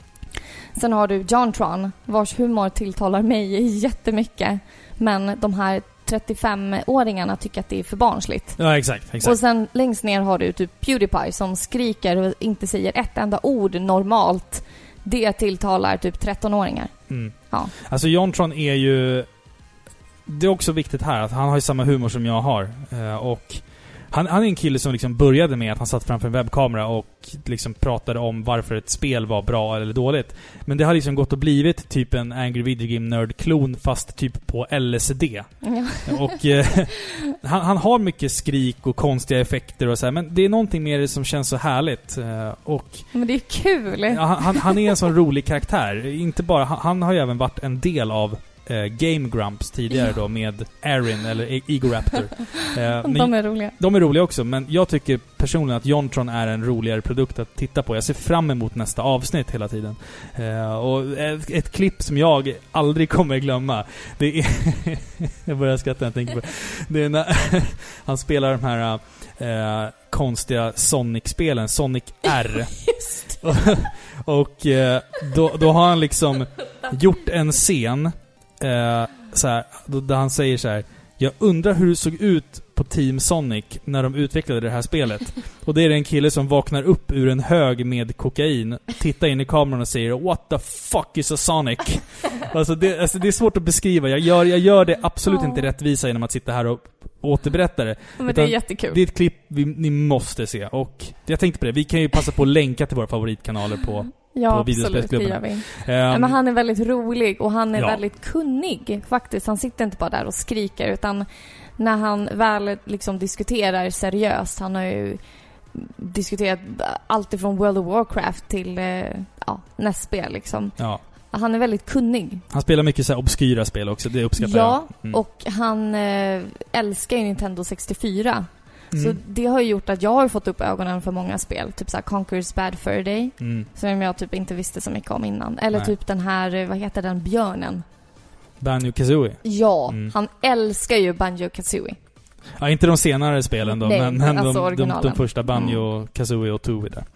Sen har du JonTron, vars humor tilltalar mig jättemycket. Men de här trettiofem-åringarna tycker att det är för barnsligt. Ja, exakt, exakt. Och sen längst ner har du typ PewDiePie som skriker och inte säger ett enda ord normalt. Det tilltalar typ tretton-åringar. Mm. Ja. Alltså JonTron är ju... Det är också viktigt här att han har ju samma humor som jag har. Eh, och han, han är en kille som liksom började med att han satt framför en webbkamera och liksom pratade om varför ett spel var bra eller dåligt. Men det har liksom gått och blivit typ en Angry Video Game Nerd-klon fast typ på L S D. Ja. Och eh, han, han har mycket skrik och konstiga effekter och så här, men det är någonting med det som känns så härligt. Eh, och Men det är kul. ja, han, han är en sån rolig karaktär. Inte bara, han, han har ju även varit en del av eh, Game Grumps tidigare då med Erin eller E- Egoraptor. Eh, men De är roliga. de är roliga också, men jag tycker personligen att JonTron är en roligare produkt att titta på. Jag ser fram emot nästa avsnitt hela tiden. Eh, och ett, ett klipp som jag aldrig kommer glömma, det är... jag börjar skratta när jag tänker på det. Det är när han spelar de här eh, konstiga Sonic-spelen, Sonic R. Just. och och eh, då, då har han liksom gjort en scen eh, så här, då, där han säger så här: jag undrar hur det såg ut på Team Sonic när de utvecklade det här spelet. Och det är en kille som vaknar upp ur en hög med kokain, tittar in i kameran och säger what the fuck is a Sonic? Alltså det, alltså det är svårt att beskriva. Jag gör, jag gör det absolut Oh. inte rättvisa genom att sitta här och återberätta det. Men det Utan är jättekul. det är ett klipp vi, ni måste se. Och jag tänkte på det, vi kan ju passa på att länka till våra favoritkanaler på Ja, på absolut, det videospelsklubben. gör vi. ehm, Ja, men han är väldigt rolig och han är Ja. väldigt kunnig faktiskt. Han sitter inte bara där och skriker, utan när han väl liksom diskuterar seriöst, han har ju diskuterat allt ifrån World of Warcraft till eh, ja, nästspel liksom. ja. Han är väldigt kunnig. Han spelar mycket så här obskyra spel också, det uppskattar Ja, jag. Mm. och han eh, älskar ju Nintendo sextiofyra. Mm. Så det har ju gjort att jag har fått upp ögonen för många spel. Typ såhär Conker's Bad Fur Day, Mm. som jag typ inte visste så mycket om innan. Eller Nej. typ den här, eh, vad heter den, björnen. Banjo-Kazooie. Ja, Mm. han älskar ju Banjo-Kazooie. Ja, inte de senare spelen då, Nej, men, men alltså de, de, originalen. de första Banjo, Kazooie och Tooie där.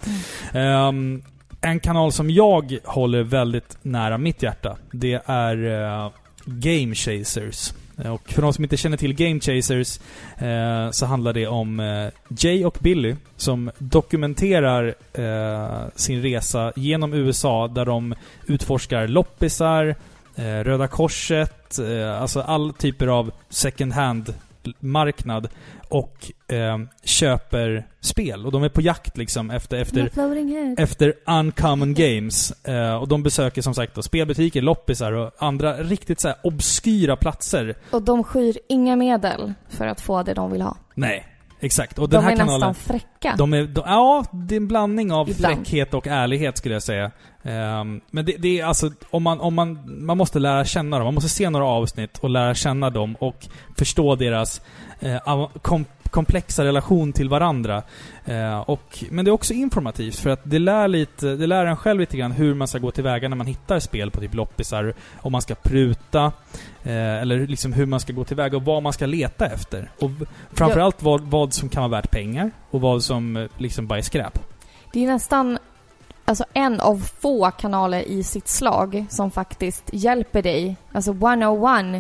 Ehm, en kanal som jag håller väldigt nära mitt hjärta, det är uh, Game Chasers. Och för de som inte känner till Game Chasers eh, så handlar det om eh, Jay och Billy som dokumenterar eh, sin resa genom U S A där de utforskar loppisar, eh, Röda Korset, eh, alltså all typer av second hand marknad och eh, köper spel. Och de är på jakt liksom efter efter, efter uncommon games. Eh, och de besöker som sagt då, spelbutiker, loppisar och andra riktigt så här obskyra platser. Och de skyr inga medel för att få det de vill ha. Nej, exakt. Och de den här är kanalen, nästan fräcka. De är, de, ja, det är en blandning av Ibland. fräckhet och ärlighet skulle jag säga. Um, men det, det är alltså, om man, om man, man måste lära känna dem. Man måste se några avsnitt och lära känna dem och förstå deras eh, kom, komplexa relation till varandra. Eh, och, men det är också informativt för att det lär, lite, det lär en själv lite grann hur man ska gå tillväga när man hittar spel på typ loppisar. Om man ska pruta eh, eller liksom hur man ska gå tillväga och vad man ska leta efter. Och framförallt vad, vad som kan vara värt pengar och vad som liksom bara är skräp. Det är nästan alltså en av få kanaler i sitt slag som faktiskt hjälper dig. Alltså etthundraett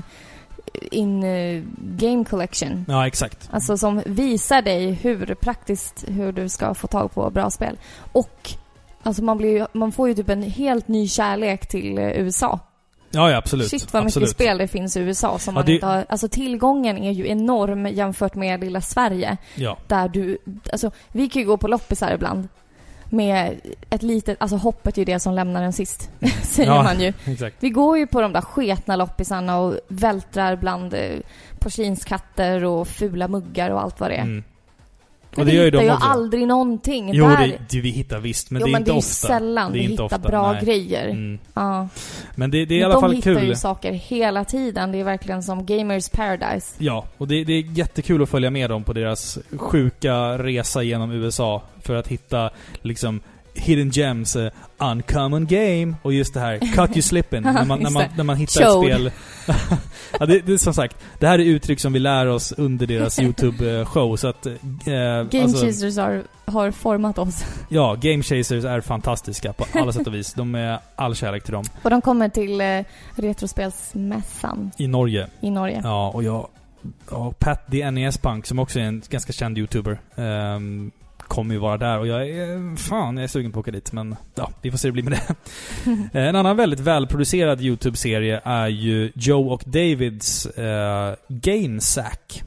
in uh, game collection. Ja, exakt. Alltså som visar dig hur praktiskt hur du ska få tag på bra spel. Och alltså man blir man får ju typ en helt ny kärlek till uh, U S A. Ja, ja, absolut. Shit vad absolut. mycket spel det finns i U S A som ja, man det... inte har, alltså tillgången är ju enorm jämfört med lilla Sverige. Ja. Där du alltså vi kan ju gå på loppisar ibland med ett litet, alltså hoppet är ju det som lämnar en sist, säger ja, man ju. Exakt. Vi går ju på de där sketna loppisarna och vältrar bland eh, porslinskatter och fula muggar och allt vad det är. Mm. Och det gör ju de ju också. aldrig någonting. Jo, där... det, det vi hittar visst, men jo, det är men inte det är ofta. sällan det är vi inte hittar ofta, bra nej. grejer. Mm. Ja. Men det, det är i men alla fall de kul. hittar ju saker hela tiden. Det är verkligen som Gamers Paradise. Ja, och det, det är jättekul att följa med dem på deras sjuka resa genom U S A för att hitta liksom hidden gems, uh, uncommon game och just det här cut you slipping när man när man när man hittar Showed. ett spel. Ja, det, det är som sagt, det här är uttryck som vi lär oss under deras YouTube show så att uh, Game alltså, Chasers har, har format oss. Ja, Game Chasers är fantastiska på alla sätt och vis. De är all kärlek till dem. Och de kommer till uh, Retrospelsmässan i Norge. I Norge. Ja, och jag och Pat the N E S Punk som också är en ganska känd YouTuber. Um, kommer ju vara där och jag är fan, jag är sugen på att åka dit men ja, vi får se hur det blir med det. En annan väldigt välproducerad YouTube-serie är ju Joe och Davids uh, Game Sack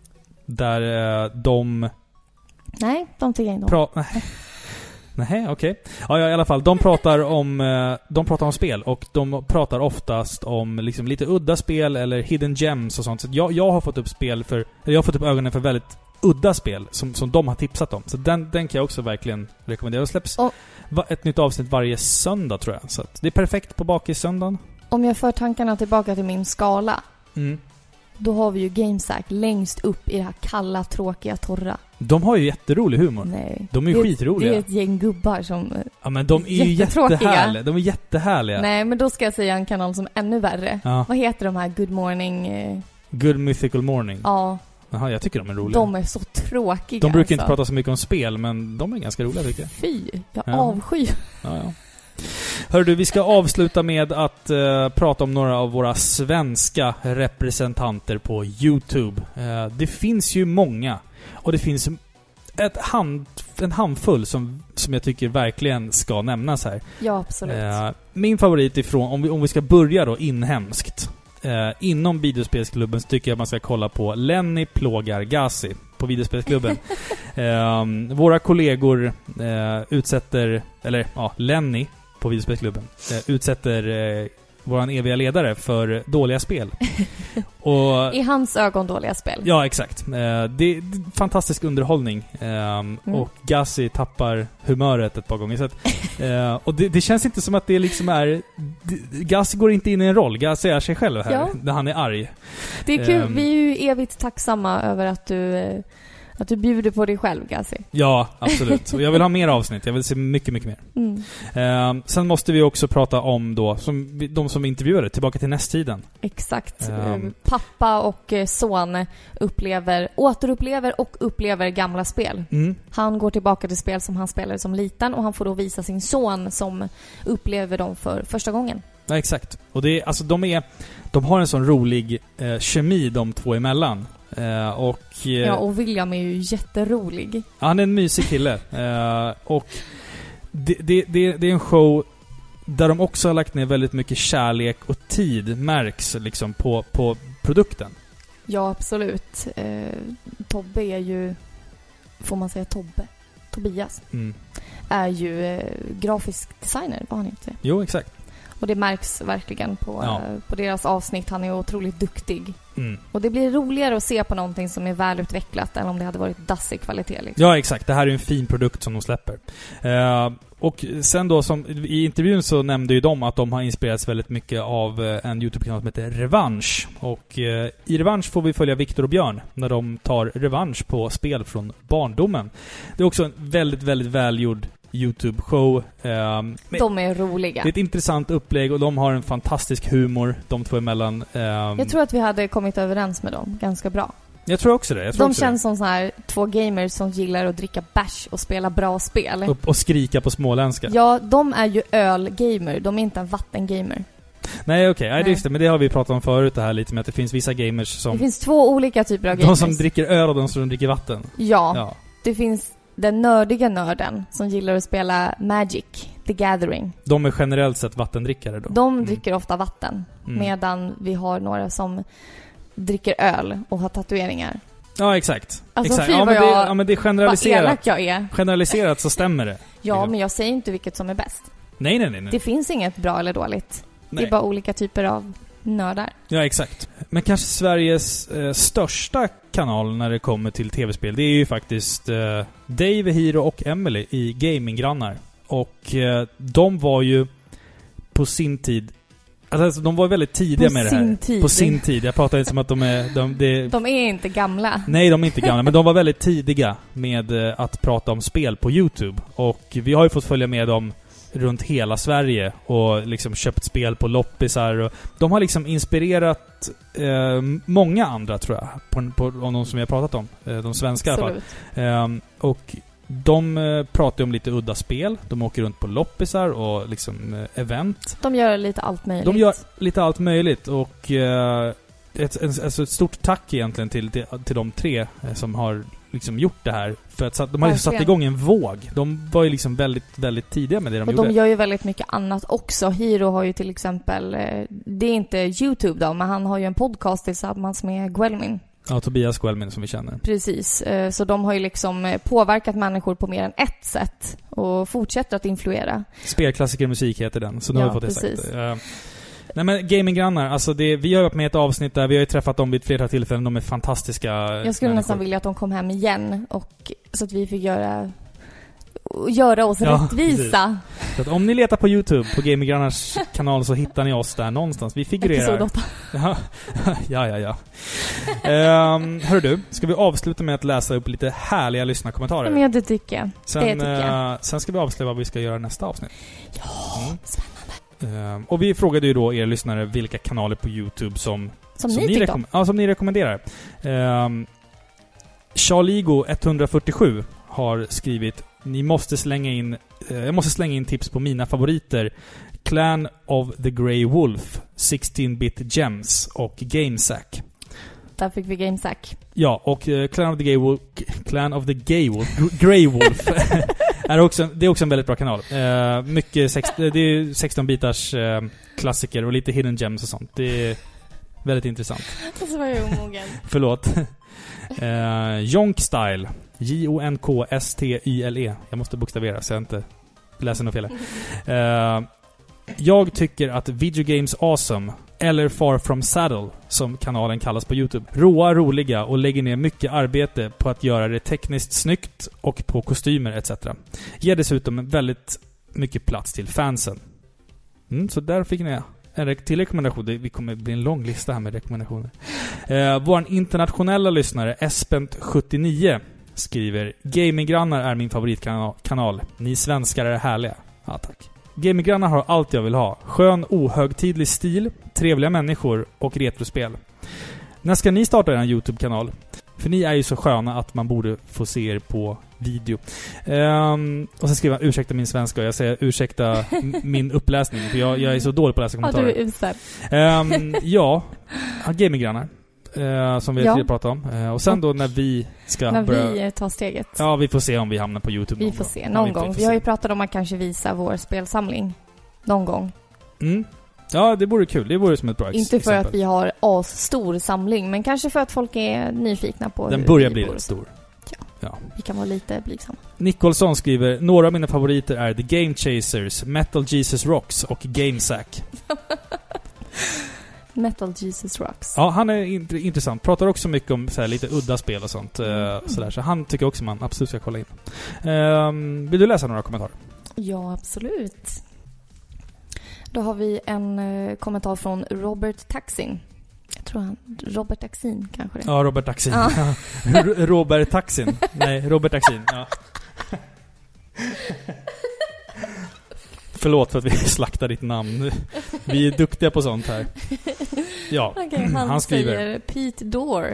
där uh, de Nej, de tycker jag inte om. Pra- Nej, okej. Okay. Ja, ja, i alla fall. De pratar om uh, de pratar om spel och de pratar oftast om liksom lite udda spel eller hidden gems och sånt. Så jag, jag har fått upp spel för jag har fått upp ögonen för väldigt udda spel som, som de har tipsat om. Så den, den kan jag också verkligen rekommendera. Det släpps och, va, ett nytt avsnitt varje söndag tror jag. Så att det är perfekt på bakis-söndagen. Om jag för tankarna tillbaka till min skala. Mm. Då har vi ju GameSack längst upp i det här kalla, tråkiga, torra. De har ju jätterolig humor. Nej. De är ju det skitroliga. Det är ett gäng gubbar som ja, men de är ju jättehärliga. De är jättehärliga. Nej, men då ska jag säga en kanal som är ännu värre. Ja. Vad heter de här Good Morning? Eh... Good Mythical Morning. Ja. Jaha, jag tycker de är roliga. De är så tråkiga. De brukar alltså. inte prata så mycket om spel, men de är ganska roliga tycker jag. Fy, jag ja. avskyr. Ja, ja. Hör du, vi ska avsluta med att uh, prata om några av våra svenska representanter på YouTube. Uh, det finns ju många. Och det finns ett hand, en handfull som, som jag tycker verkligen ska nämnas här. Ja, absolut. Uh, min favorit ifrån, om vi, om vi ska börja då inhemskt. Uh, inom videospelsklubben så tycker jag att man ska kolla på Lenny Plågar Gassi på videospelsklubben. uh, våra kollegor uh, utsätter, eller ja, Lenny på videospelsklubben uh, utsätter uh, våran eviga ledare för dåliga spel. Och, i hans ögon dåliga spel. Ja, exakt. Uh, det, det är fantastisk underhållning. Um, mm. Och Gassi tappar humöret ett par gånger. Så att, uh, och det, det känns inte som att det liksom är... Gassi går inte in i en roll. Gassi är sig själv här. Ja. När han är arg. Det är kul. Um, Vi är ju evigt tacksamma över att du... Att du bjuder på dig själv, Gassi. Ja, absolut. Och jag vill ha mer avsnitt. Jag vill se mycket, mycket mer. Mm. Uh, sen måste vi också prata om då, som vi, de som vi intervjuade, tillbaka till nästtiden. Exakt. Um, Pappa och son upplever, återupplever och upplever gamla spel. Mm. Han går tillbaka till spel som han spelade som liten och han får då visa sin son som upplever dem för första gången. Ja, exakt. Och det är, alltså de är de har en sån rolig eh, kemi de två emellan. Eh, och eh, Ja, och William är ju jätterolig. han är en mysig kille. Eh, och det, det, det, det är en show där de också har lagt ner väldigt mycket kärlek och tid, märks liksom på, på produkten. Ja, absolut. Eh, Tobbe är ju, får man säga Tobbe? Tobias Mm. är ju eh, grafisk designer, var han inte? Jo, exakt. Och det märks verkligen på, Ja. eh, på deras avsnitt. Han är otroligt duktig. Mm. Och det blir roligare att se på någonting som är välutvecklat än om det hade varit dassig kvalitet. Liksom. Ja, exakt. Det här är en fin produkt som de släpper. Eh, och sen då, som i intervjun så nämnde ju de att de har inspirerats väldigt mycket av eh, en YouTube-kanal som heter Revansch. Och eh, i Revansch får vi följa Viktor och Björn när de tar revansch på spel från barndomen. Det är också en väldigt, väldigt välgjord YouTube-show. Eh, De är roliga. Det är ett intressant upplägg och de har en fantastisk humor, de två emellan. Eh, Jag tror att vi hade kommit överens med dem ganska bra. jag tror också det. Jag tror De också känns det. som så här två gamers som gillar att dricka bärs och spela bra spel. Och, och skrika på småländska. Ja, de är ju ölgamer. De är inte en vattengamer. Nej, okej. Okay. Nej, det är Nej. just det. Men det har vi pratat om förut, det här lite med att det finns vissa gamers som... Det finns två olika typer av gamers. De som dricker öl och de som dricker vatten. Ja, Ja. det finns den nördiga nörden som gillar att spela Magic, The Gathering. De är generellt sett vattendrickare då. De Mm. dricker ofta vatten. Mm. Medan vi har några som dricker öl och har tatueringar. Ja, exakt. Alltså, exakt. fy Ja, vad men det, jag- ja, men det är Vad generaliserat. elak jag är. Generaliserat så stämmer det. Ja, men jag säger inte vilket som är bäst. Nej, nej, nej. nej. Det finns inget bra eller dåligt. nej. Det är bara olika typer av nördar. Ja, exakt. Men kanske Sveriges eh, största kanal när det kommer till tv-spel, det är ju faktiskt eh, Dave, Hiro och Emily i Gaminggrannar. Och eh, de var ju på sin tid... Alltså, de var väldigt tidiga På med det sin här. tid. På sin tid. Jag pratar inte som att de är... De, det, De är inte gamla. nej, de är inte gamla. Men de var väldigt tidiga med eh, att prata om spel på YouTube. Och vi har ju fått följa med dem runt hela Sverige och liksom köpt spel på loppisar. Och de har liksom inspirerat eh, många andra, tror jag, på, på, om de som vi har pratat om. Eh, de svenska i alla fall. Absolut. Eh, och de eh, pratar om lite udda spel. De åker runt på loppisar och liksom eh, event. De gör lite allt möjligt. De gör lite allt möjligt och eh, ett, ett, alltså ett stort tack egentligen till, till, till de tre eh, som har liksom gjort det här. För att de har ju satt igång en våg. De var ju liksom väldigt, väldigt tidiga med det de och gjorde. de gör ju väldigt mycket annat också. Hiro har ju till exempel, eh, det är inte YouTube då, men han har ju en podcast tillsammans med Guelmin. Ja, Tobias Guelmin som vi känner. Precis. Eh, så de har ju liksom eh, påverkat människor på mer än ett sätt och fortsätter att influera. Spelklassiker musik heter den. Så nu Ja, har vi fått det precis. sagt. Uh, nej men Gaminggrannar, alltså det, vi har varit med i ett avsnitt där vi har ju träffat dem vid flera tillfällen. De är fantastiska Jag skulle människor. nästan vilja att de kom hem igen och så att vi fick göra göra oss Ja, rättvisa. Så att om ni letar på YouTube på Gaminggrannars kanal så hittar ni oss där någonstans. Vi figurerar. Episod åtta. Ja, ja, ja. ja. um, hör du, ska vi avsluta med att läsa upp lite härliga lyssnarkommentarer? Men det tycker jag. Sen, det tycker jag. eh, sen ska vi avslöja vad vi ska göra i nästa avsnitt. Ja, Mm. spännande. Um, och vi frågade ju då er lyssnare vilka kanaler på YouTube som, Som, ni tyckte om. rekom- ja, som ni rekommenderar. Um, Charligo etthundrafyrtiosju har skrivit: ni måste slänga in eh, jag måste slänga in tips på mina favoriter: Clan of the Grey Wolf, sexton bit Gems och GameSack. Där fick vi GameSack. Ja, och uh, Clan of the Gay Wolf, Clan of the Gay Wolf, Grey Wolf är också, det är också en väldigt bra kanal. Uh, mycket sex, det är sexton bitars uh, klassiker och lite hidden gems och sånt. Det är väldigt intressant. Och så var jag omogen. Förlåt. uh, Jonk Style, J O N K S T Y L E. Jag måste bokstavera så jag inte läser något fel. Uh, jag tycker att Video Games Awesome eller Far From Saddle, som kanalen kallas på YouTube, råa, roliga och lägger ner mycket arbete på att göra det tekniskt snyggt och på kostymer et cetera. Ger dessutom väldigt mycket plats till fansen. Mm, så där fick ni en re- till rekommendation. Det vi kommer bli en lång lista här med rekommendationer. Eh, vår internationella lyssnare Espent sjuttionio skriver: Gaminggrannar är min favoritkanal. Ni svenskar är härliga. Ja, tack. Gaminggrannar har allt jag vill ha. Skön, ohögtidlig stil, trevliga människor och retrospel. När ska ni starta er YouTube-kanal? För ni är ju så sköna att man borde få se er på video. Um, och sen skriver han, ursäkta min svenska. Jag säger ursäkta min uppläsning. För jag, jag är så dålig på att läsa kommentarer. Ja, du är usel. Um, ja, gaminggrannar. Uh, som vi ja. har pratat om. Uh, och sen då när vi ska När börja... vi tar steget. Ja, vi får se om vi hamnar på YouTube. Vi får gång. se, någon ja, vi, gång. vi, vi har ju pratat om att kanske visa vår spelsamling. Någon gång. Mm. Ja, det vore kul. Det vore som ett bra Inte för exempel. att vi har asstor samling, men kanske för att folk är nyfikna på Den hur börjar vi bli bor. rätt stor. Ja. Ja. Vi kan vara lite blygsamma. Nicholson skriver, några av mina favoriter är The Game Chasers, Metal Jesus Rocks och GameSack. Metal Jesus Rocks. Ja, han är int- intressant. Pratar också mycket om så här, lite udda spel och sånt. Mm. Sådär. Så han tycker också man absolut ska kolla in. Um, vill du läsa några kommentarer? Ja, absolut. Då har vi en uh, kommentar från Robert Taxin. Jag tror han... Robert Taxin kanske det. Ja, Robert Taxin. Ja. Robert Taxin. Nej, Robert Taxin. Ja. Förlåt för att vi slaktar ditt namn. Vi är duktiga på sånt här. Ja, okay, han, han skriver... säger Pete Dorr.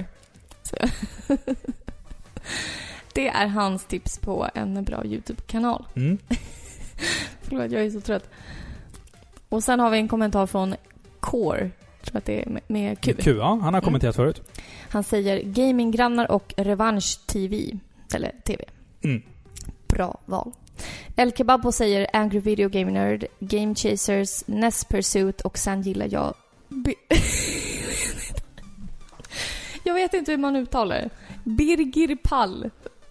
Det är hans tips på en bra YouTube-kanal. Mm. Förlåt, jag är så trött. Och sen har vi en kommentar från Core. Jag tror att det är med, med Q. Q, ja. Han har kommenterat mm. förut. Han säger gaminggrannar och revansch T V. Eller T V. Mm. Bra val. El Kebabo säger Angry Video Game Nerd, Game Chasers, N E S Pursuit och sen gillar jag... Bi- jag vet inte hur man uttalar det. Birgir Pall.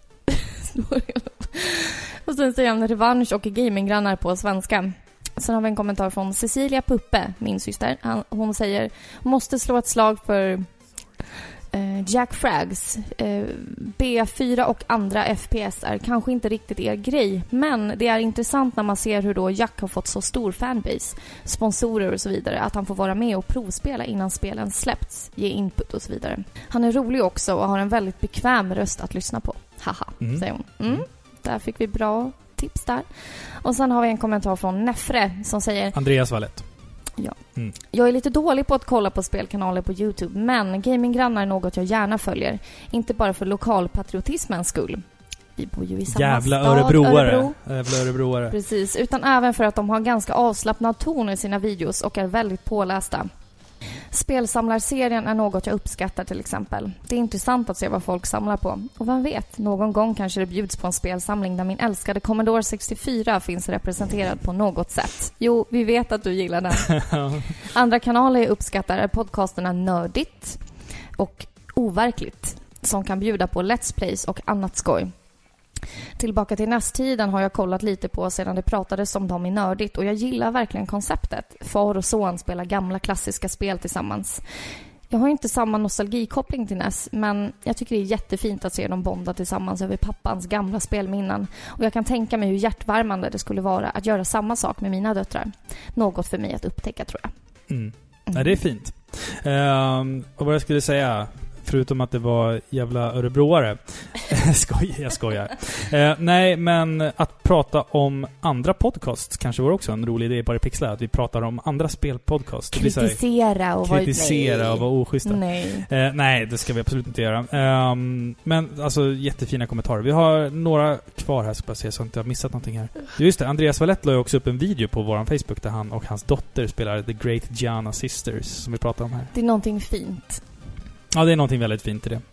Och sen säger han revansch och gaminggrannar på svenska. Sen har vi en kommentar från Cecilia Puppe, min syster. Han, hon säger, måste slå ett slag för eh, Jack Frags. Eh, B fyra och andra F P S är kanske inte riktigt er grej. Men det är intressant när man ser hur då Jack har fått så stor fanbase, sponsorer och så vidare. Att han får vara med och provspela innan spelen släppts, ge input och så vidare. Han är rolig också och har en väldigt bekväm röst att lyssna på. Haha, mm. säger hon. Mm. Mm. Där fick vi bra tips där. Och sen har vi en kommentar från Nefre som säger... Andreas Wallett. Ja. Mm. Jag är lite dålig på att kolla på spelkanaler på YouTube, men gaminggrannar är något jag gärna följer. Inte bara för lokalpatriotismens skull. Vi bor ju i samma Jävla stad, Örebroare. Örebro. Jävla Örebroare. Precis, utan även för att de har ganska avslappnad ton i sina videos och är väldigt pålästa. Spelsamlarserien är något jag uppskattar till exempel. Det är intressant att se vad folk samlar på. Och vem vet, någon gång kanske det bjuds på en spelsamling där min älskade Commodore sextiofyra finns representerad på något sätt. Jo, vi vet att du gillar den. Andra kanaler jag uppskattar är podcasterna Nördigt och Overkligt, som kan bjuda på Let's Plays och annat skoj. Tillbaka till nästtiden har jag kollat lite på sedan det pratades om dem i Nördigt och jag gillar verkligen konceptet. Far och son spelar gamla klassiska spel tillsammans. Jag har inte samma nostalgikoppling till N E S, men jag tycker det är jättefint att se dem bonda tillsammans över pappans gamla spelminnen. Och jag kan tänka mig hur hjärtvärmande det skulle vara att göra samma sak med mina döttrar. Något för mig att upptäcka, tror jag. Mm. Mm. Ja, det är fint. Um, och vad jag skulle säga... Förutom att det var jävla örebroare. Skoj, jag skojar. Eh, nej, men att prata om andra podcasts kanske var också en rolig idé bara i Pixlar. Att vi pratar om andra spelpodcasts. Kritisera och vara... Kritisera och vara oschyssta. Nej. Eh, nej, det ska vi absolut inte göra. Eh, men alltså jättefina kommentarer. Vi har några kvar här, ska jag se så att jag har missat någonting här. Just det, Andreas Wallett la ju också upp en video på vår Facebook där han och hans dotter spelar The Great Gianna Sisters som vi pratar om här. Det är någonting fint. Ja, det är någonting väldigt fint i det.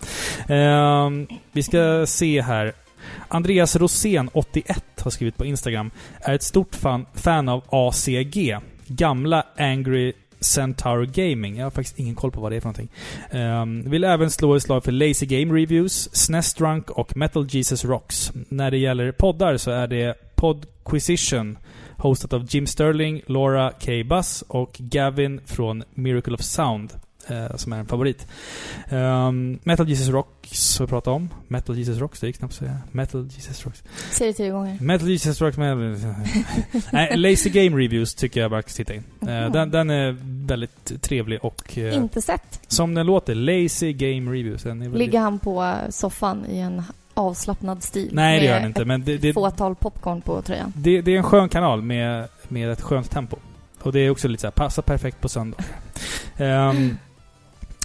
Uh, vi ska se här. Andreas Rosén åttioett har skrivit på Instagram. Är ett stort fan, fan av A C G. Gamla Angry Centaur Gaming. Jag har faktiskt ingen koll på vad det är för någonting. Um, vill även slå ett slag för Lazy Game Reviews, S N E S Drunk och Metal Jesus Rocks. När det gäller poddar så är det Podquisition, hostat av Jim Sterling, Laura K. Buss och Gavin från Miracle of Sound. Uh, som är en favorit. Um, Metal Jesus Rocks så vi pratar om. Metal Jesus Rocks, det gick knappt att säga. Metal Jesus Rocks. Säg det tio gånger. Metal Jesus Rocks. Nej, Lazy Game Reviews tycker jag bara ska titta in. Uh, mm. den, den är väldigt trevlig och... Uh, inte sett. Som den låter, Lazy Game Reviews. Den är väldigt... Ligger han på soffan i en avslappnad stil? Nej, det gör han inte. Men det, det, fåtal popcorn på tröjan. Det, det är en skön kanal med, med ett skönt tempo. Och det är också lite så här, passar perfekt på söndag. um,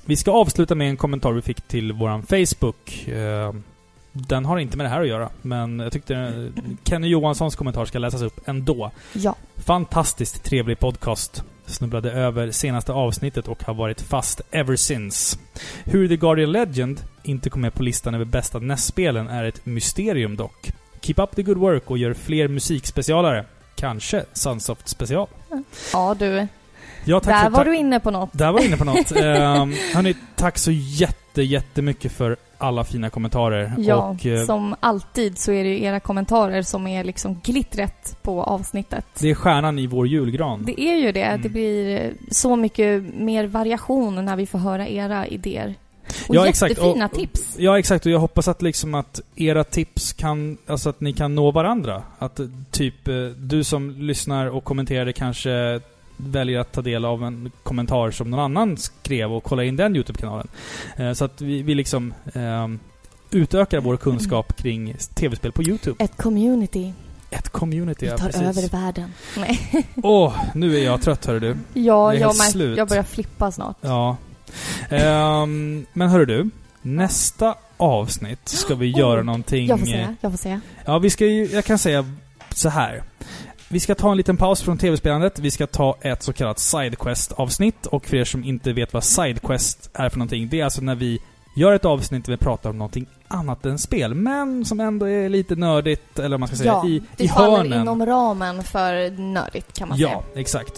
Vi ska avsluta med en kommentar vi fick till våran Facebook. Eh, den har inte med det här att göra, men jag tyckte Kenny Johanssons kommentar ska läsas upp ändå. Ja. Fantastiskt trevlig podcast. Snubblade över senaste avsnittet och har varit fast ever since. Hur The Guardian Legend inte kom med på listan över bästa N E S-spelen är ett mysterium dock. Keep up the good work och gör fler musikspecialare. Kanske Sunsoft special. Ja, du. Ja, tack där för, var du inne på något. Där var du inne på något. um, hörni, tack så jätte, jättemycket för alla fina kommentarer. Ja, och, uh, som alltid så är det era kommentarer som är liksom glittret på avsnittet. Det är stjärnan i vår julgran. Det är ju det. Mm. Det blir så mycket mer variation när vi får höra era idéer. Och ja, jättefina exakt. Och, tips. Ja, exakt. Och jag hoppas att liksom att era tips kan, alltså att ni kan nå varandra. Att typ du som lyssnar och kommenterar det kanske väljer att ta del av en kommentar som någon annan skrev och kolla in den YouTube-kanalen. Eh, så att vi, vi liksom eh, utökar vår kunskap kring tv-spel på YouTube. Ett community. Ett community, vi ja, tar precis. över världen. Nej. Åh, oh, nu är jag trött, hörru du. Ja, jag, jag, märk, jag börjar flippa snart. Ja. Um, men hörru du, nästa avsnitt ska vi oh, göra någonting... Jag får säga, jag får säga. Ja, vi ska ju, jag kan säga så här. Vi ska ta en liten paus från tv-spelandet. Vi ska ta ett så kallat sidequest-avsnitt. Och för er som inte vet vad sidequest är för någonting, det är alltså när vi gör ett avsnitt där vi pratar om någonting annat än spel, men som ändå är lite nördigt, eller man ska säga, ja, i, det i faller hörnen. Inom ramen för nördigt, kan man ja, säga. Ja, exakt.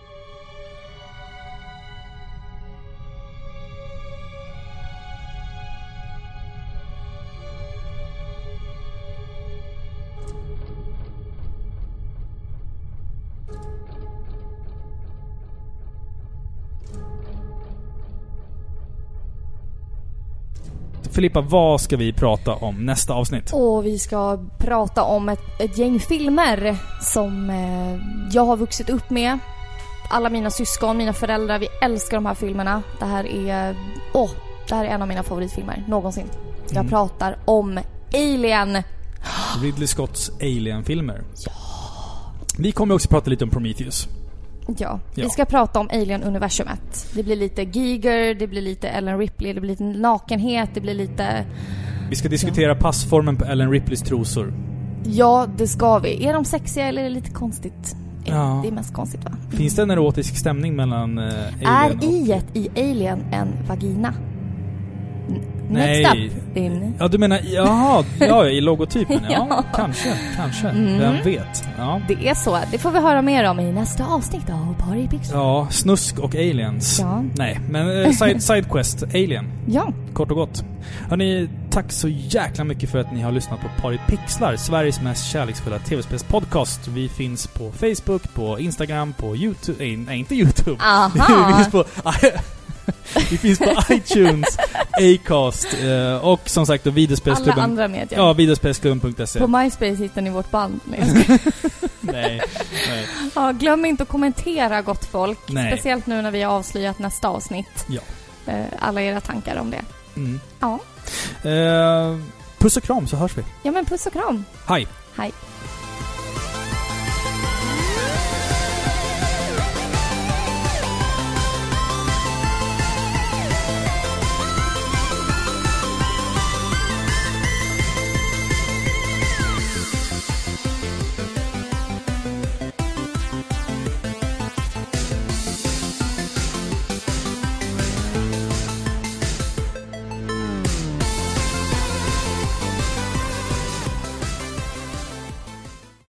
Filippa, vad ska vi prata om nästa avsnitt? Och vi ska prata om ett, ett gäng filmer som eh, jag har vuxit upp med. Alla mina syskon, mina föräldrar, vi älskar de här filmerna. Det här är, åh, det här är en av mina favoritfilmer någonsin. Jag mm. pratar om Alien. Ridley Scotts Alien-filmer. Ja. Vi kommer också prata lite om Prometheus. Ja, ja, vi ska prata om Alien-universumet. Det blir lite Giger, det blir lite Ellen Ripley, det blir lite nakenhet, det blir lite... Vi ska diskutera ja. passformen på Ellen Ripleys trosor. Ja, det ska vi. Är de sexiga eller är det lite konstigt? Ja. Det är mest konstigt, va? Finns det en erotisk stämning mellan uh, Alien är och... i-et i Alien en vagina? Nej. Next up in. Ja, du menar, jaha, ja, i logotypen. Ja, ja. kanske, kanske. Mm. Vem vet? Ja. Det är så. Det får vi höra mer om i nästa avsnitt av Party Pixlar. Ja, snusk och aliens. Ja. Nej, men eh, side, sidequest, Alien. Ja. Kort och gott. Hörrni, tack så jäkla mycket för att ni har lyssnat på Party Pixlar, Sveriges mest kärleksfulla tv-spelspodcast. Vi finns på Facebook, på Instagram, på YouTube. Nej, nej inte YouTube. Aha. Vi finns på... Vi finns på iTunes, Acast eh, och som sagt då videospelsklubben. Alla andra medier. Ja, videospelsklubben punkt se. På MySpace hittar ni vårt band. Nej, nej, nej. Ja, glöm inte att kommentera, gott folk. Nej. Speciellt nu när vi har avslöjat nästa avsnitt. Ja. Eh, alla era tankar om det. Mm. Ja. Eh, puss och kram, så hörs vi. Ja, men puss och kram. Hej. Hej.